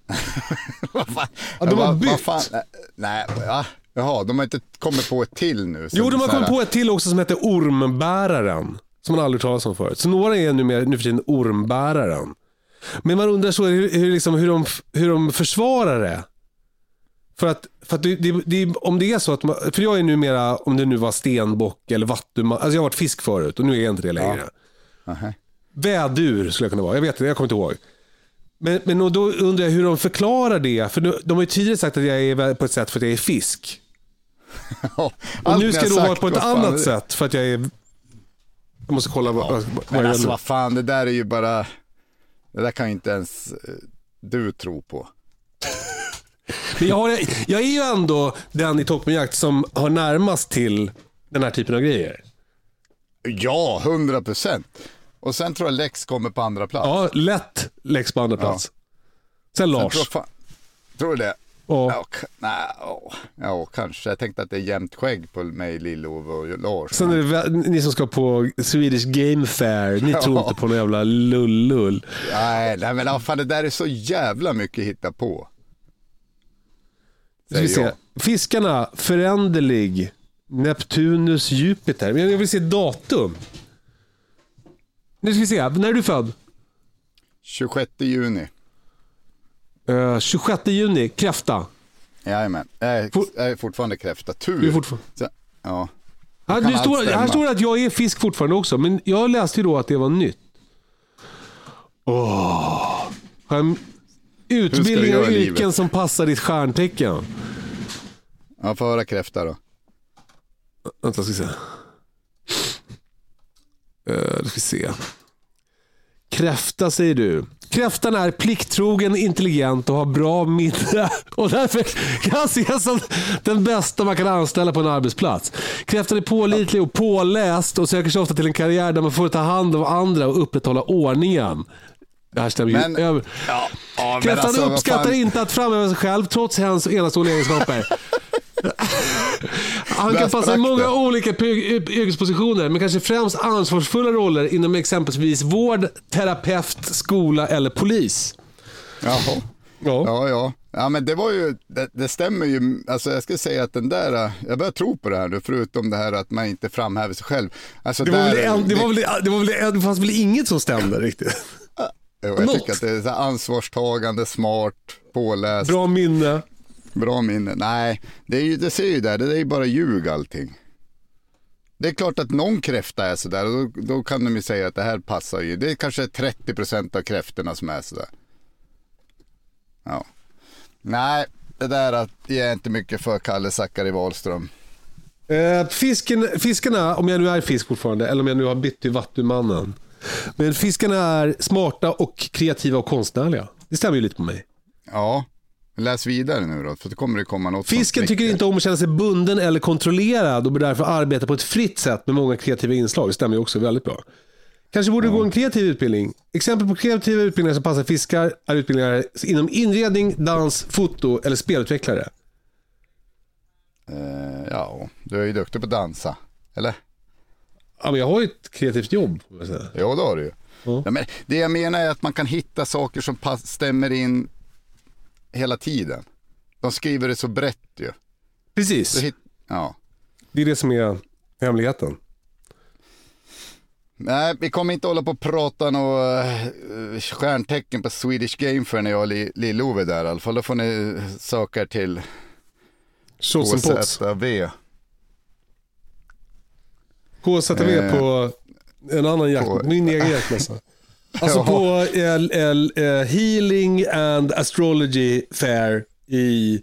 Ja, de har bytt. Fan? Nej, ja. Jaha, de har inte kommit på ett till nu. Jo, de har kommit på ett till också som heter ormbäraren. Som man aldrig talat om förut. Så några är nu, mer, nu för tiden ormbäraren. Men man undrar så hur, hur, liksom, hur, de, hur de försvarar det. För att, för att det, det, det, om det är så att man, för jag är numera, om det nu var stenbock eller vattuman, alltså jag har varit fisk förut och nu är jag inte det längre. Ja. Uh-huh. Vädur skulle jag kunna vara, jag vet det, jag kommer inte ihåg. Men, men då undrar jag hur de förklarar det. För de, de har ju tidigare sagt att jag är på ett sätt för att jag är fisk. Ja, och nu ska det vara på ett annat det... sätt för att jag är... Jag måste kolla vad, ja, vad, men vad alltså vad fan, det där är ju bara... Det där kan ju inte ens du tro på. Men jag, har, jag är ju ändå den i Toppmojakt som har närmast till den här typen av grejer. Ja, hundra procent. Och sen tror jag Lex kommer på andra plats. Ja, lätt Lex på andra plats. Ja. Sen Lars. Sen tror, tror du det? Ja. Ja, k- nej, oh, ja, kanske. Jag tänkte att det är jämnt skägg på mig, Lillov och Lars. Sen är det ni som ska på Swedish Game Fair. Ni tror ja. inte på någon jävla lull-lull. Nej, nej, men fan, det där är så jävla mycket hitta på. Ska vi se. Fiskarna, föränderlig. Neptunus, Jupiter. Men jag vill se datum. Nu ska vi se, när är du född? tjugosjätte juni. Uh, tjugosjätte juni, kräfta. Jajamän, jag är, For- jag är fortfarande kräfta. Tur. Du är fortfarande... Så, ja. Här, du står, här står det att jag är fisk fortfarande också. Men jag läste ju då att det var nytt. Åh. Oh. Utbildning och yrken som passar ditt stjärntecken. Ja, får höra kräfta då. Vänta, ska vi se. Uh, ska vi se. Kräfta säger du. Kräftan är plikttrogen, intelligent och har bra minne. Och därför kan han ses som den bästa man kan anställa på en arbetsplats. Kräftan är pålitlig och påläst och söker sig ofta till en karriär där man får ta hand om andra och upprätthålla ordningen. Det här stämmer men, ju över. Ja, ja, Kräftan alltså, uppskattar inte att framhäva sig själv trots hans enastående egenskaper. Han kan passa i många olika yrkespositioner, men kanske främst ansvarsfulla roller inom exempelvis vård, terapeut, skola eller polis. Jaha. Ja. Ja, ja. Ja, men det var ju, det, det stämmer ju, alltså jag ska säga att den där, jag börjar tro på det här nu, förutom det här att man inte framhäver sig själv. Alltså det, var där, väl en, det var väl det var väl det fanns väl inget som stämde riktigt. Jo, jag tycker att det är så ansvarstagande, smart, påläst. Bra minne. Bra minne. Nej, det, är ju, det ser ju där, det är ju bara ljug allting. Det är klart att någon kräfta är sådär, och då, då kan de ju säga att det här passar ju. Det är kanske trettio procent av kräftorna som är sådär. Ja. Nej, det där att det är inte mycket för Kalle Zackari Wahlström. Eh, fisken, fiskarna, om jag nu är fisk fortfarande, eller om jag nu har bytt till vattumannen. Men fiskarna är smarta och kreativa och konstnärliga. Det stämmer ju lite på mig. Ja, läs vidare nu då, för det kommer det komma något. Fisken tycker inte om att känna sig bunden eller kontrollerad och bör därför arbeta på ett fritt sätt med många kreativa inslag. Det stämmer ju också väldigt bra. Kanske borde ja. gå en kreativ utbildning. Exempel på kreativa utbildningar som passar fiskar är utbildningar inom inredning, dans, foto eller spelutvecklare. Uh, ja, du är ju duktig på att dansa, eller? Ja, men jag har ju ett kreativt jobb. Ja, det har du ju. Ja. Ja, men det jag menar är att man kan hitta saker som pass- stämmer in hela tiden. De skriver det så brett ju. Precis. Hit- ja. Det är det som är hemligheten. Nej, vi kommer inte hålla på att prata några uh, stjärntecken på Swedish Game för när jag och Lill-Ove där i alla fall. Då får ni söka till K Z V. K Z V eh, på en annan jakt, på, min egen jaktmässa. Alltså ja. på L, L, uh, Healing and Astrology Fair i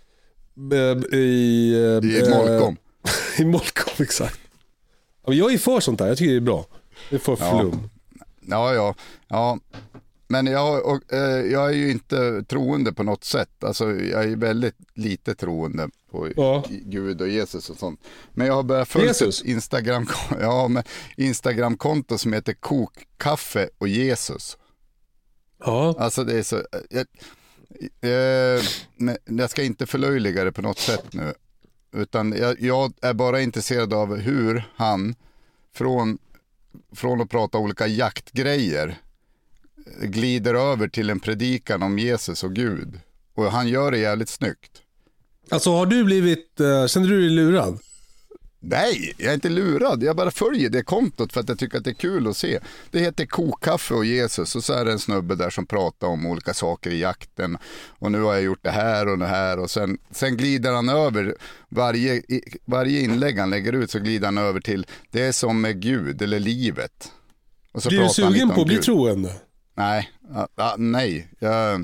uh, i, uh, I Molkom. I Molkom, exakt. Jag är för sånt där, jag tycker det är bra. Det är för flum. Ja, ja, ja. Men jag, och, eh, jag är ju inte troende på något sätt. Alltså jag är väldigt lite troende på ja. Gud och Jesus och sånt. Men jag har börjat följa ett Instagram, ja, med Instagramkonto som heter Kokkaffe och Jesus. Ja. Alltså det är så... Jag, jag, jag ska inte förlöjliga det på något sätt nu. Utan jag, jag är bara intresserad av hur han från, från att prata olika jaktgrejer glider över till en predikan om Jesus och Gud. Och han gör det jävligt snyggt. Alltså har du blivit, uh, känner du dig lurad? Nej, jag är inte lurad. Jag bara följer det kontot för att jag tycker att det är kul att se. Det heter Kokkaffe och Jesus och så är det en snubbe där som pratar om olika saker i jakten. Och nu har jag gjort det här och det här. Och sen, sen glider han över, varje, varje inlägg han lägger ut så glider han över till det är som med Gud eller livet. Och så blir du sugen på att bli troende? Nej, ja, ja, nej. Jag,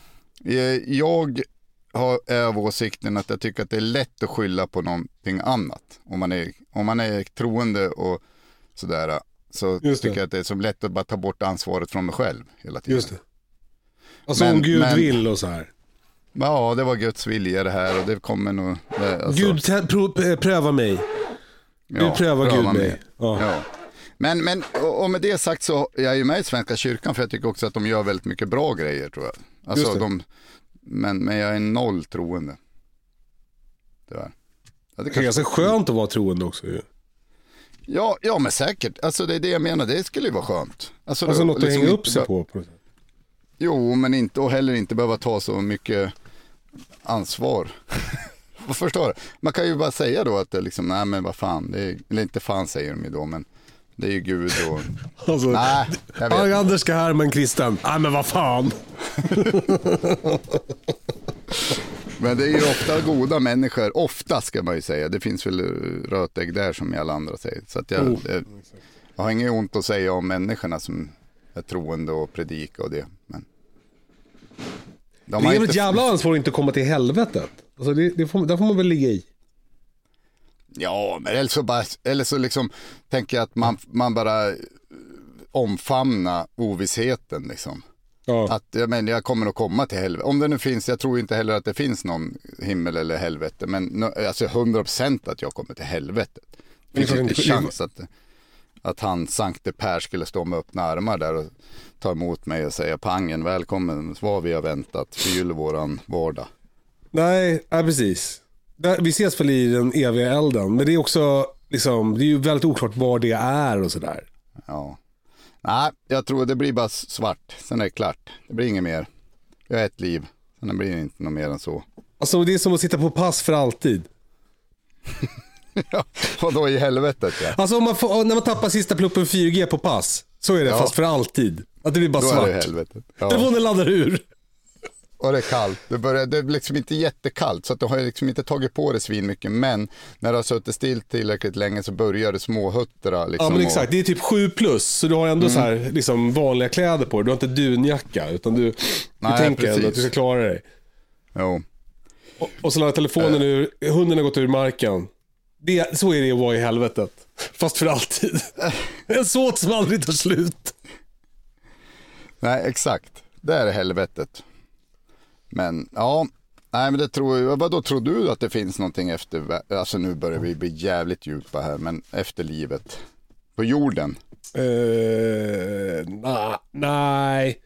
jag har, är av åsikten att jag tycker att det är lätt att skylla på någonting annat. Om man är, om man är troende och sådär, så tycker jag att det är så lätt att bara ta bort ansvaret från mig själv hela tiden. Just det. Alltså men, om Gud men, vill och så här. Ja, det var Guds vilja det här och det kommer nog... Det, alltså. Gud prö, pröva mig. Du ja, prövar pröva Gud mig. mig. Ja. Ja. Men, men och med det sagt så är jag ju med i Svenska kyrkan för jag tycker också att de gör väldigt mycket bra grejer tror jag. Alltså de, men, men jag är noll troende. Det är, ja, det är ganska skönt att vara troende också ju. Ja, ja men säkert. Alltså det är det jag menar, det skulle ju vara skönt. Alltså, alltså då, något liksom att hänga upp sig på. på jo, men inte och heller inte behöva ta så mycket ansvar. Vad förstår du? Man kan ju bara säga då att det liksom, nej men vad fan, det är, eller inte fan säger de ju då, men det är ju Gud och... Alltså, nej, jag vet. Anders ska här med en kristen. Nej men vad fan. Men det är ju ofta goda människor, ofta ska man ju säga. Det finns väl rötägg där som i alla andra säger. Så att jag, oh. jag, jag har inget ont att säga om människorna som är troende och predika och det. Men de det är väl inte... ett jävla ansvar att inte komma till helvetet. Alltså det, det får, där får man väl ligga i. Ja, men eller så, bara, eller så liksom tänker jag att man, man bara omfamnar ovissheten liksom. Ja. Att, jag, men, jag kommer att komma till helvete. Om det nu finns, jag tror inte heller att det finns någon himmel eller helvete. Men alltså hundra procent att jag kommer till helvetet. Det finns inte chans att, att han Sankte Per skulle stå med öppna armar där och ta emot mig och säga pangen, välkommen, vad vi har väntat, förgyll våran vardag. Nej, ja, precis. Vi ses väl i den eviga elden. Men det är också liksom, det är ju väldigt oklart vad det är och sådär. Ja. Nej, jag tror det blir bara svart. Sen är det klart. Det blir inget mer. Jag har ett liv. Sen blir det inte något mer än så. Alltså det är som att sitta på pass för alltid. Ja, och då i helvetet, ja. Alltså om man får, när man tappar sista pluppen fyra G på pass, så är det, ja. Fast för alltid. Att det blir bara då svart. Är det helvetet. Ja. Telefonen laddar ur. Och det är kallt. Det, börjar, det är liksom inte jättekallt, så att du har liksom inte tagit på det svin mycket. Men när du har suttit still tillräckligt länge så börjar det småhuttra. Liksom, ja, men exakt. Och... Det är typ sju plus. Så du har ändå mm. så här, liksom, vanliga kläder på dig. Du har inte dunjacka, utan du, Nej, du tänker precis. Ändå att du ska klara dig. Jo. Och, och så laddar telefonen äh. ur. Hunden har gått ur marken. Det, så är det att vara i helvetet. Fast för alltid. En såt som aldrig tar slut. Nej, exakt. Det är helvetet. Men ja, nej men det tror jag. Vad då tror du att det finns någonting efter, alltså nu börjar vi bli jävligt djupa här, men efter livet på jorden? Uh, na, nej.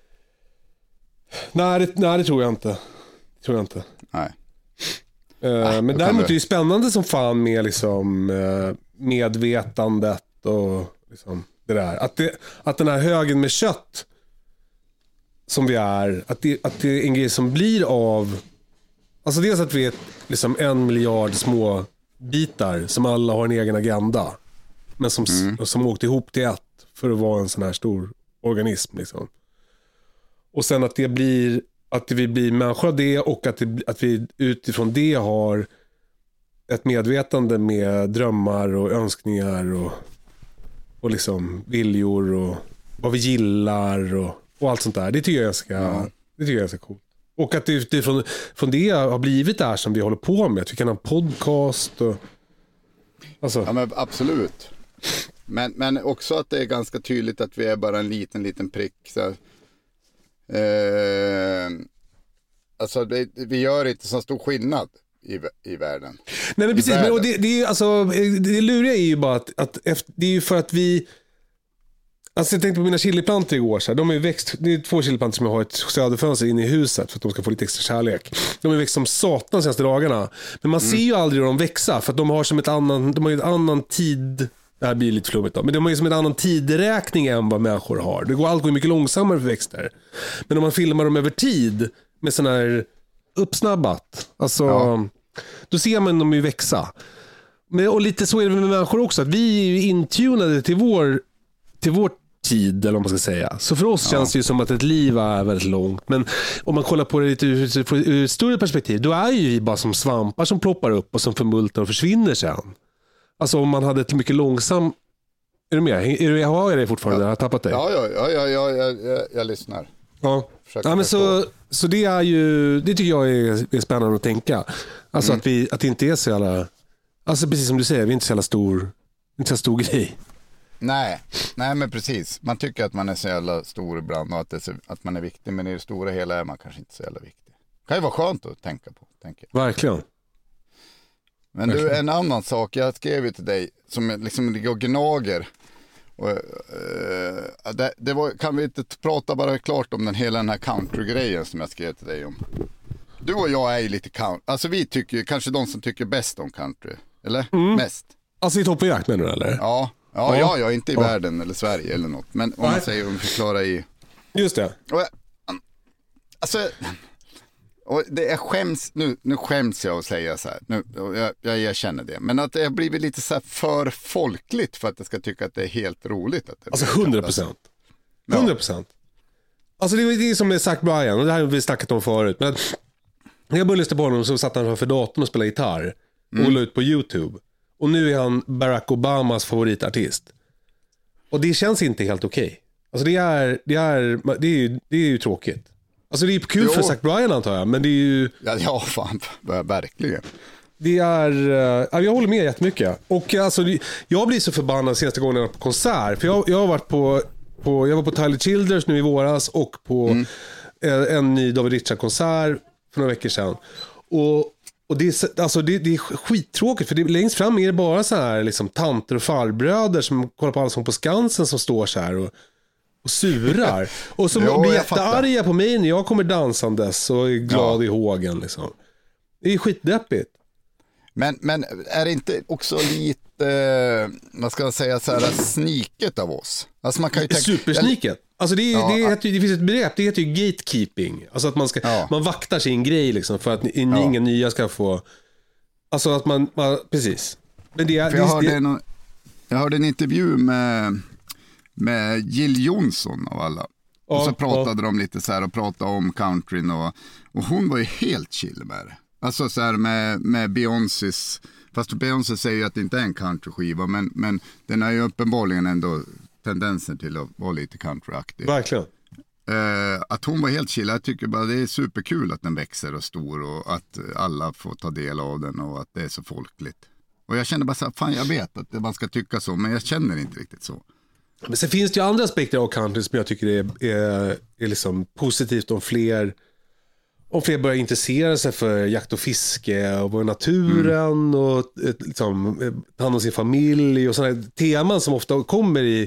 Nej det, nej, det tror jag inte. Det tror jag inte. Nej. Uh, nej men däremot är det ju spännande som fan med liksom uh, medvetandet och liksom det där. Att, det, att den här högen med kött som vi är, att det, att det är en grej som blir av, alltså dels att vi är liksom en miljard små bitar som alla har en egen agenda, men som, mm. som åkte ihop till ett för att vara en sån här stor organism liksom. Och sen att det blir, att vi blir människor av det, och att, det, att vi utifrån det har ett medvetande med drömmar och önskningar och, och liksom viljor och vad vi gillar och och allt sånt där. Det tycker jag är ganska, ja. det tycker jag är ganska coolt. Och att det utifrån från det har blivit det här som vi håller på med. Att vi kan ha en podcast och alltså. Ja men absolut. Men, men också att det är ganska tydligt att vi är bara en liten, liten prick. Så, eh, alltså det, vi gör inte så stor skillnad i, i världen. Nej men precis. Men, och det, det, är, alltså, det luriga är ju bara att, att efter, det är ju för att vi... Alltså jag tänkte på mina chiliplantor igår så här. De är växt, det är två chiliplantor som jag har ett söderfönster inne i huset för att de ska få lite extra kärlek. De är växt som satan senaste dagarna. Men man mm. ser ju aldrig dem växa för att de har som ett annan, de har ju ett annan tid. Det här blir lite flummigt då, men de har ju som en annan tidräkning än vad människor har. Det går allt går mycket långsammare för växter. Men om man filmar dem över tid med sån här uppsnabbat, alltså ja. Då ser man dem ju växa. Men, och lite så är det med människor också, att vi är ju intunade till vår till vårt tid, eller vad man ska säga. Så för oss ja. Känns det ju som att ett liv är väldigt långt. Men om man kollar på det lite ur, ur ett större perspektiv, då är ju vi bara som svampar som ploppar upp och som förmultar och försvinner sen. Alltså om man hade ett mycket långsam... Är du med? Är du, har jag dig fortfarande? Ja. Jag har tappat dig. Ja, ja, ja, ja, ja jag, jag, jag lyssnar. Ja, ja men så, så det är ju... Det tycker jag är, är spännande att tänka. Alltså mm. att, vi, att det inte är så jävla... Alltså precis som du säger, vi är inte så jävla stor, inte så stor grej. Nej, nej men precis. Man tycker att man är så jävla stor ibland och att, det är så, att man är viktig, men i det stora hela är man kanske inte så jävla viktig. Det kan ju vara skönt att tänka på, tänker jag. Verkligen. Men Verkligen. Du, en annan sak, jag skrev ju till dig som liksom ligger och gnager. Och, uh, det, det var, kan vi inte prata bara klart om den hela den här country-grejen som jag skrev till dig om? Du och jag är ju lite country, alltså vi tycker kanske de som tycker bäst om country, eller? Mm. Mest. Alltså i toppjakt menar du, eller? Ja. Ja, ja, ja, inte i ja. världen eller Sverige eller något. Men om man säger, om vi förklarar i... Just det. Och jag, alltså, och det är skäms, nu, nu skäms jag att säga så här. Nu, jag, jag erkänner det. Men att det har blivit lite så här för folkligt för att jag ska tycka att det är helt roligt. Att det alltså hundra procent. hundra procent. Alltså det är det som med Zach Bryan, och det här har vi snackat om förut. Men när jag började lyssna på honom så satt han framför datorn och spelade gitarr. Och mm. la ut på YouTube. Och nu är han Barack Obamas favoritartist. Och det känns inte helt okej. Okay. Alltså det är, det är, det är, ju, det är ju tråkigt. Alltså det är kul jo. för Zach Bryan antar jag, men det är ju... Ja, ja fan, verkligen. Det är, ja, jag håller med jättemycket. Och alltså, jag blir så förbannad senaste gången jag var på konsert. För jag, jag har varit på på, jag var på Tyler Childers nu i våras och på mm. en, en ny David Richard-konsert för några veckor sedan. Och, och det, är, alltså det, det är skittråkigt, för det, längst fram är det bara så här liksom, tanter och farbröder som kollar på Allsång på Skansen som står så här och, och surar. Och som jo, blir jättearga på mig när jag kommer dansandes och är glad ja. i hågen. Liksom. Det är skitdeppigt. Men, men är det inte också lite, vad ska jag säga, så här sniket av oss? Alltså man kan ju tänka, supersniket. Alltså det, är, ja, det, heter, det finns ett begrepp, det heter ju gatekeeping. Alltså att man, ska, ja. man vaktar sin grej liksom för att ingen ja. nya ska få... Alltså att man... man precis. Men det, för det, jag, hörde det, en, jag hörde en intervju med, med Jill Johnson av alla. Ja, och så pratade ja. de lite så här och pratade om countryn och, och hon var ju helt chill med det. Alltså så här med, med Beyoncés, fast Beyoncé säger ju att det inte är en countryskiva, men, men den är ju uppenbarligen ändå tendensen till att vara lite countryaktig. Verkligen. Eh, att hon var helt chill, jag tycker bara det är superkul att den växer och stor och att alla får ta del av den och att det är så folkligt. Och jag känner bara så här, fan jag vet att man ska tycka så, men jag känner inte riktigt så. Men sen finns det ju andra aspekter av country som jag tycker är, är, är liksom positivt om fler... Om fler börjar intressera sig för jakt och fiske och naturen mm. och liksom, ta hand om sin familj och sådana teman som ofta kommer i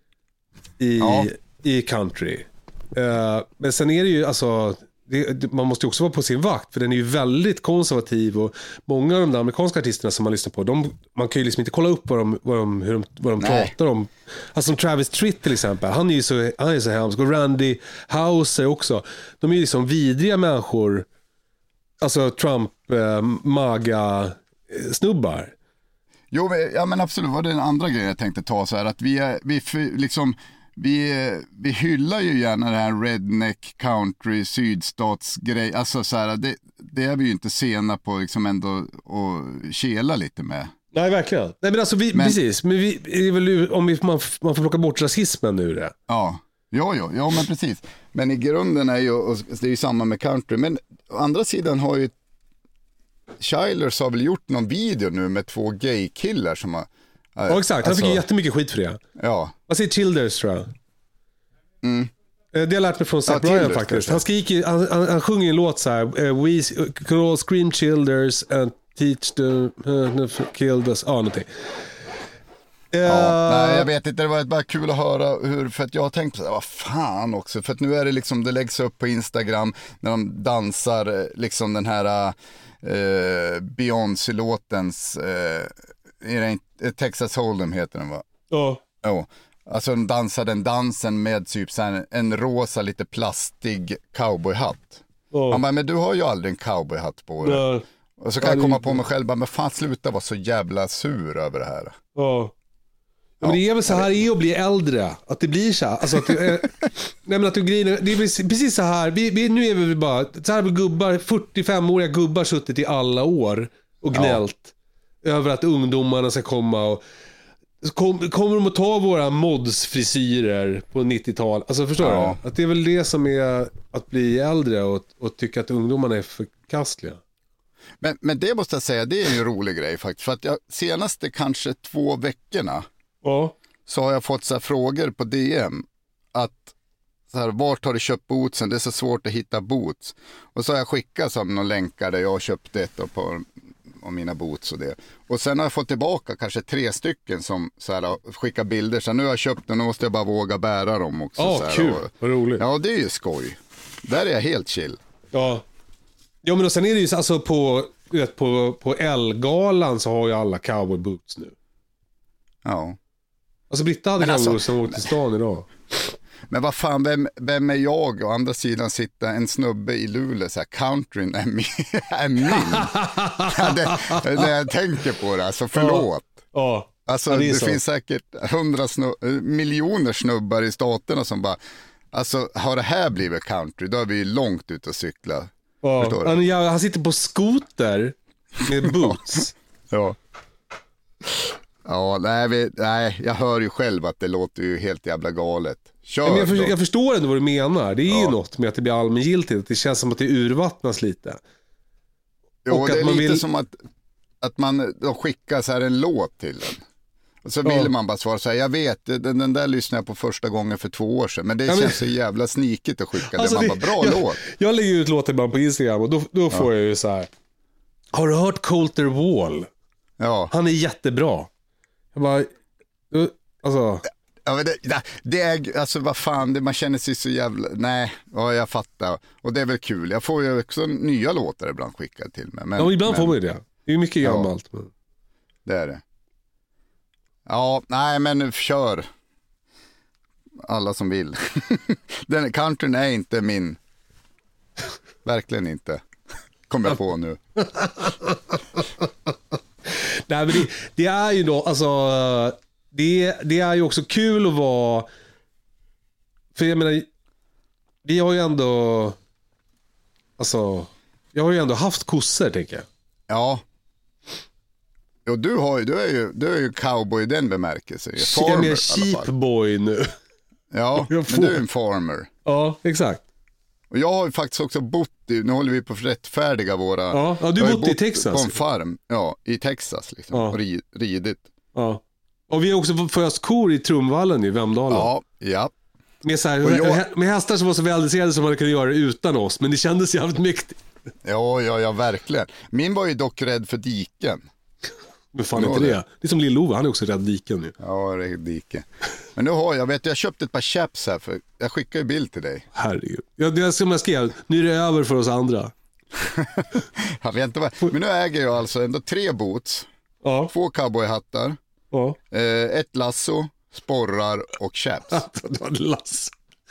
i, ja. i country. Uh, men sen är det ju alltså det, man måste ju också vara på sin vakt, för den är ju väldigt konservativ och många av de där amerikanska artisterna som man lyssnar på, de, man kan ju liksom inte kolla upp vad de, vad de, hur de, vad de pratar om. Alltså som Travis Tritt till exempel, han är ju så, han är så hemsk, och Randy Houser också. De är ju liksom vidriga människor, alltså Trump eh, maga eh, snubbar. Jo, ja men absolut, var det den andra grejen jag tänkte ta så här, att vi är, vi liksom Vi, vi hyllar ju gärna det här redneck country sydstatsgrej, alltså så här, det, det är vi ju inte sena på liksom ändå att kela lite med. Nej, verkligen. Nej, men alltså vi, men, precis, men vi, är väl, om vi, man, man får plocka bort rasismen nu det. Ja, ja, ja, ja men precis. Men i grunden är ju, det är ju samma med country, men å andra sidan har ju Childers har väl gjort någon video nu med två gay-killar som har... Ja, exakt. Han alltså, fick ju jättemycket skit för det. Ja. Vad säger Childers, tror jag? Mm. Det har jag lärt mig från Zach ja, Bryan faktiskt. Han, skriker, han, han, han sjunger en låt så här: We could all scream Childers and teach them uh, kill us. Ja, någonting. Ja, uh, nej, jag vet inte, det var bara kul att höra hur, för att jag tänkte så här, vad fan också, för att nu är det liksom, det läggs upp på Instagram när de dansar liksom den här uh, Beyoncé-låtens uh, är det inte, Texas Hold'em heter den, va? Ja. Oh. Alltså de dansar den dansen med typ så här, en rosa lite plastig cowboyhatt. Oh. Han bara, men du har ju aldrig en cowboyhatt på dig. Ja. Och så kan ja, jag komma på mig själv, bara, men fan sluta vara så jävla sur över det här. Ja. Ja, men det är väl så här är att bli äldre, att det blir så här. Alltså att, nej, men att du grejer, det är precis så här. Vi, vi, nu är vi bara så här, gubbar, fyrtiofem-åriga gubbar suttit i alla år och gnällt. Ja. Över att ungdomarna ska komma och kom, kommer de att ta våra mods-frisyrer på nittiotalet. Alltså förstår ja. du? Att det är väl det som är att bli äldre och, och tycka att ungdomarna är förkastliga. Men, men det måste jag säga, det är ju en rolig grej faktiskt. För att jag, senaste kanske två veckorna ja. så har jag fått så här frågor på D M att så här, vart har du köpt bootsen? Det är så svårt att hitta boots. Och så har jag skickat som någon länkar där jag köpt ett och på om mina boots och det. Och sen har jag fått tillbaka kanske tre stycken som så här, skickar bilder. Så nu har jag köpt dem, nu måste jag bara våga bära dem också. Ja, så här, kul. och, vad roligt. Ja, det är ju skoj. Där är jag helt chill. Ja. Ja, men och sen är det ju alltså på, vet, på, på L-galan så har ju alla cowboy boots nu. Ja. Alltså Britta hade cowboy boots som åkte till stan idag. Men vad fan, vem, vem är jag? Å andra sidan sitta en snubbe i Luleå så här, countryn är min. är min. ja, det, när jag tänker på det, alltså förlåt. Ja, ja. Alltså ja, det, det så. finns säkert hundra snu- miljoner snubbar i staterna som bara, alltså har det här blivit country, då är vi långt ut och cykla. Ja. Han, ja, han sitter på skoter med boots. ja. Ja, nej, vi, nej, jag hör ju själv att det låter ju helt jävla galet. Kör, men jag, för, jag förstår ändå vad du menar. Det är ja. ju något med att det blir allmängiltigt. Det känns som att det urvattnas lite. Jo, och det att är man lite vill... som att, att man då skickar så här en låt till den. Och så vill man bara svara så här, jag vet, den, den där lyssnade jag på första gången för två år sedan. Men det ja, men... känns så jävla snikigt att skicka alltså det. Man det, bara, bra jag, låt. Jag lägger ut låtar ibland på Instagram och då, då får ja. jag ju så här. Har du hört Colter Wall? Ja. Han är jättebra. Jag bara, alltså... Ja, men det, det är, alltså vad fan, det, man känner sig så jävla, nej, ja, jag fattar. Och det är väl kul, jag får ju också nya låtar ibland skickade till mig. Men, ja, ibland men, får man ju det. Det är mycket gammalt. Ja, det är det. Ja, nej men kör. Alla som vill. Den countryn är inte min. Verkligen inte. Kommer jag på nu. Nej men det, det är ju då, alltså... Det, det är ju också kul att vara, för jag menar, vi har ju ändå, alltså, jag har ju ändå haft kossor, tänker jag. Ja. Och du har ju, du är ju, du är ju cowboy i den bemärkelsen. Jag är mer sheepboy nu. Ja, men du är en farmer. Ja, exakt. Och jag har ju faktiskt också bott i, nu håller vi på att rättfärdiga våra... Ja, ja du har bott, bott i Texas. På en farm, ja, i Texas liksom, ja. Och rid, ridit. Ja. Och vi har också föst kor i Trumvallen i Vemdalen. Ja, ja. Med, så här, jag... med hästar som var så väldiserade som man kunde göra utan oss. Men det kändes jävligt mäktigt. Ja, ja, ja, verkligen. Min var ju dock rädd för diken. Men fan inte det. Det är som Lill-Ove, han är också rädd diken nu. Ja, det är diken. Men nu har jag, vet jag köpt ett par chaps här, för jag skickar ju bild till dig. Herregud. Ja, det är som jag skrev, nu är det över för oss andra. Jag vet inte vad. Men nu äger jag alltså ändå tre boots. Ja. Två cowboyhattar. Ja. Eh, ett lasso, sporrar och chaps. Det var ett lasso.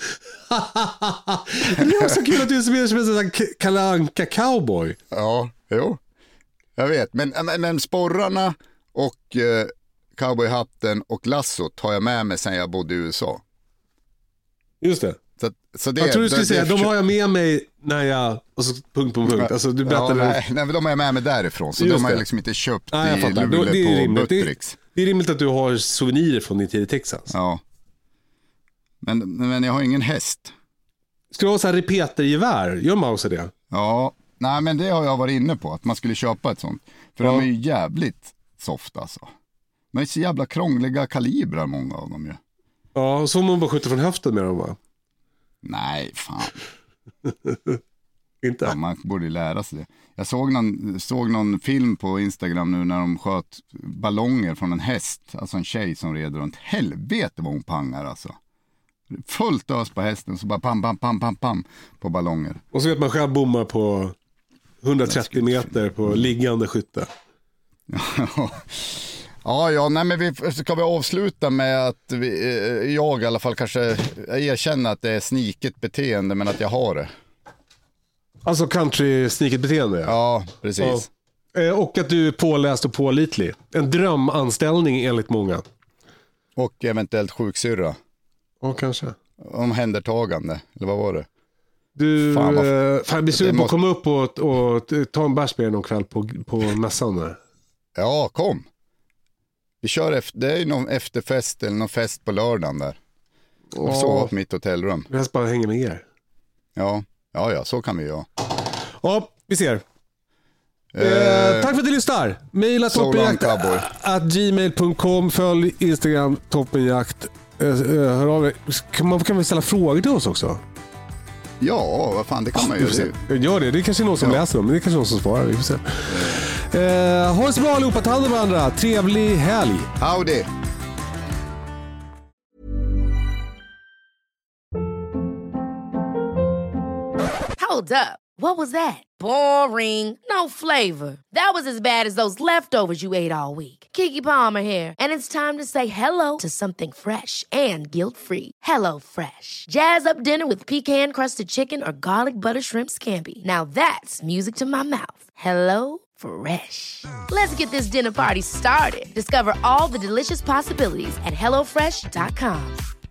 Det är också kul att du är som en sån Kalle Anka cowboy. Ja, jo. Jag vet, men, men, men sporrarna och eh, cowboyhatten och lassot har jag med mig sedan jag bodde i U S A. Just det. Så, så det jag tror du skulle det, säga, det, de har jag med mig när jag, och så punkt på punkt. Alltså, du ja, nej, nej, men de har jag med mig därifrån, så just de har jag liksom inte köpt nej, i Luleå det är på Buttricks. Det, det är rimligt att du har souvenirer från din tid i Texas. Ja. Men, men jag har ingen häst. Ska du ha så här repetergevär? Gör man också det? Ja, nej men det har jag varit inne på, att man skulle köpa ett sånt. För ja. De är ju jävligt soft alltså. Men det är så jävla krångliga kalibrar många av dem ju. Ja, och så får man bara skjuta från höften med dem va? Nej, fan. Inte? Ja, man borde lära sig det. Jag såg någon, såg någon film på Instagram nu när de sköt ballonger från en häst. Alltså en tjej som red runt. Helvete vad hon pangar alltså. Fullt ös på hästen, så bara pam, pam, pam, pam, pam på ballonger. Och så vet man själv bommar på hundratrettio meter på liggande skytte. Ja, ja, nej men vi, ska vi avsluta med att vi, jag i alla fall kanske erkänner att det är sniket beteende, men att jag har det. Alltså country sniket beteende? Ja, precis. Ja. Och att du är påläst och pålitlig. En drömanställning enligt många. Och eventuellt sjuksyrra. Ja, kanske. Omhändertagande, eller vad var det? Du, fan, vad... fan blir sugen på att måste... komma upp och, och ta en bärs med dig någon kväll på, på mässan där. Ja, kom. Vi kör efter, det är ju någon efterfest eller någon fest på lördagen där. Och ja. Sova på mitt hotellrum. Vi ska bara hänga med er. Ja, ja, ja, så kan vi göra. Ja, vi ser. Eh, tack för att du lyssnar. Maila toppenjakt at gmail punkt com. Följ Instagram toppenjakt. Eh, hör av er. Kan man kan väl ställa frågor till oss också? Ja, vad fan, det kan man ju se. Gör det, det är kanske någon som ja. läser dem, men det är kanske någon som svarar. Vi får se. Eh, ha det så bra allihopa, ta hand om varandra. Trevlig helg. Howdy. Hold up. What was that? Boring. No flavor. That was as bad as those leftovers you ate all week. Keke Palmer here, and it's time to say hello to something fresh and guilt-free. Hello Fresh. Jazz up dinner with pecan-crusted chicken or garlic butter shrimp scampi. Now that's music to my mouth. Hello Fresh. Let's get this dinner party started. Discover all the delicious possibilities at hello fresh dot com.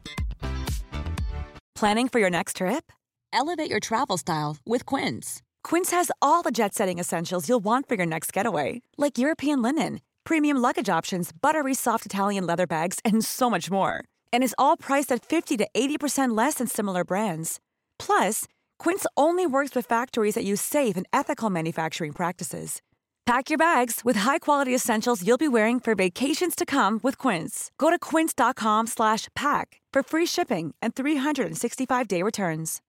Planning for your next trip? Elevate your travel style with Quince. Quince has all the jet-setting essentials you'll want for your next getaway, like European linen, premium luggage options, buttery soft Italian leather bags, and so much more. And is all priced at fifty to eighty percent less than similar brands. Plus, Quince only works with factories that use safe and ethical manufacturing practices. Pack your bags with high-quality essentials you'll be wearing for vacations to come with Quince. Go to quince.com slash pack for free shipping and three sixty-five day returns.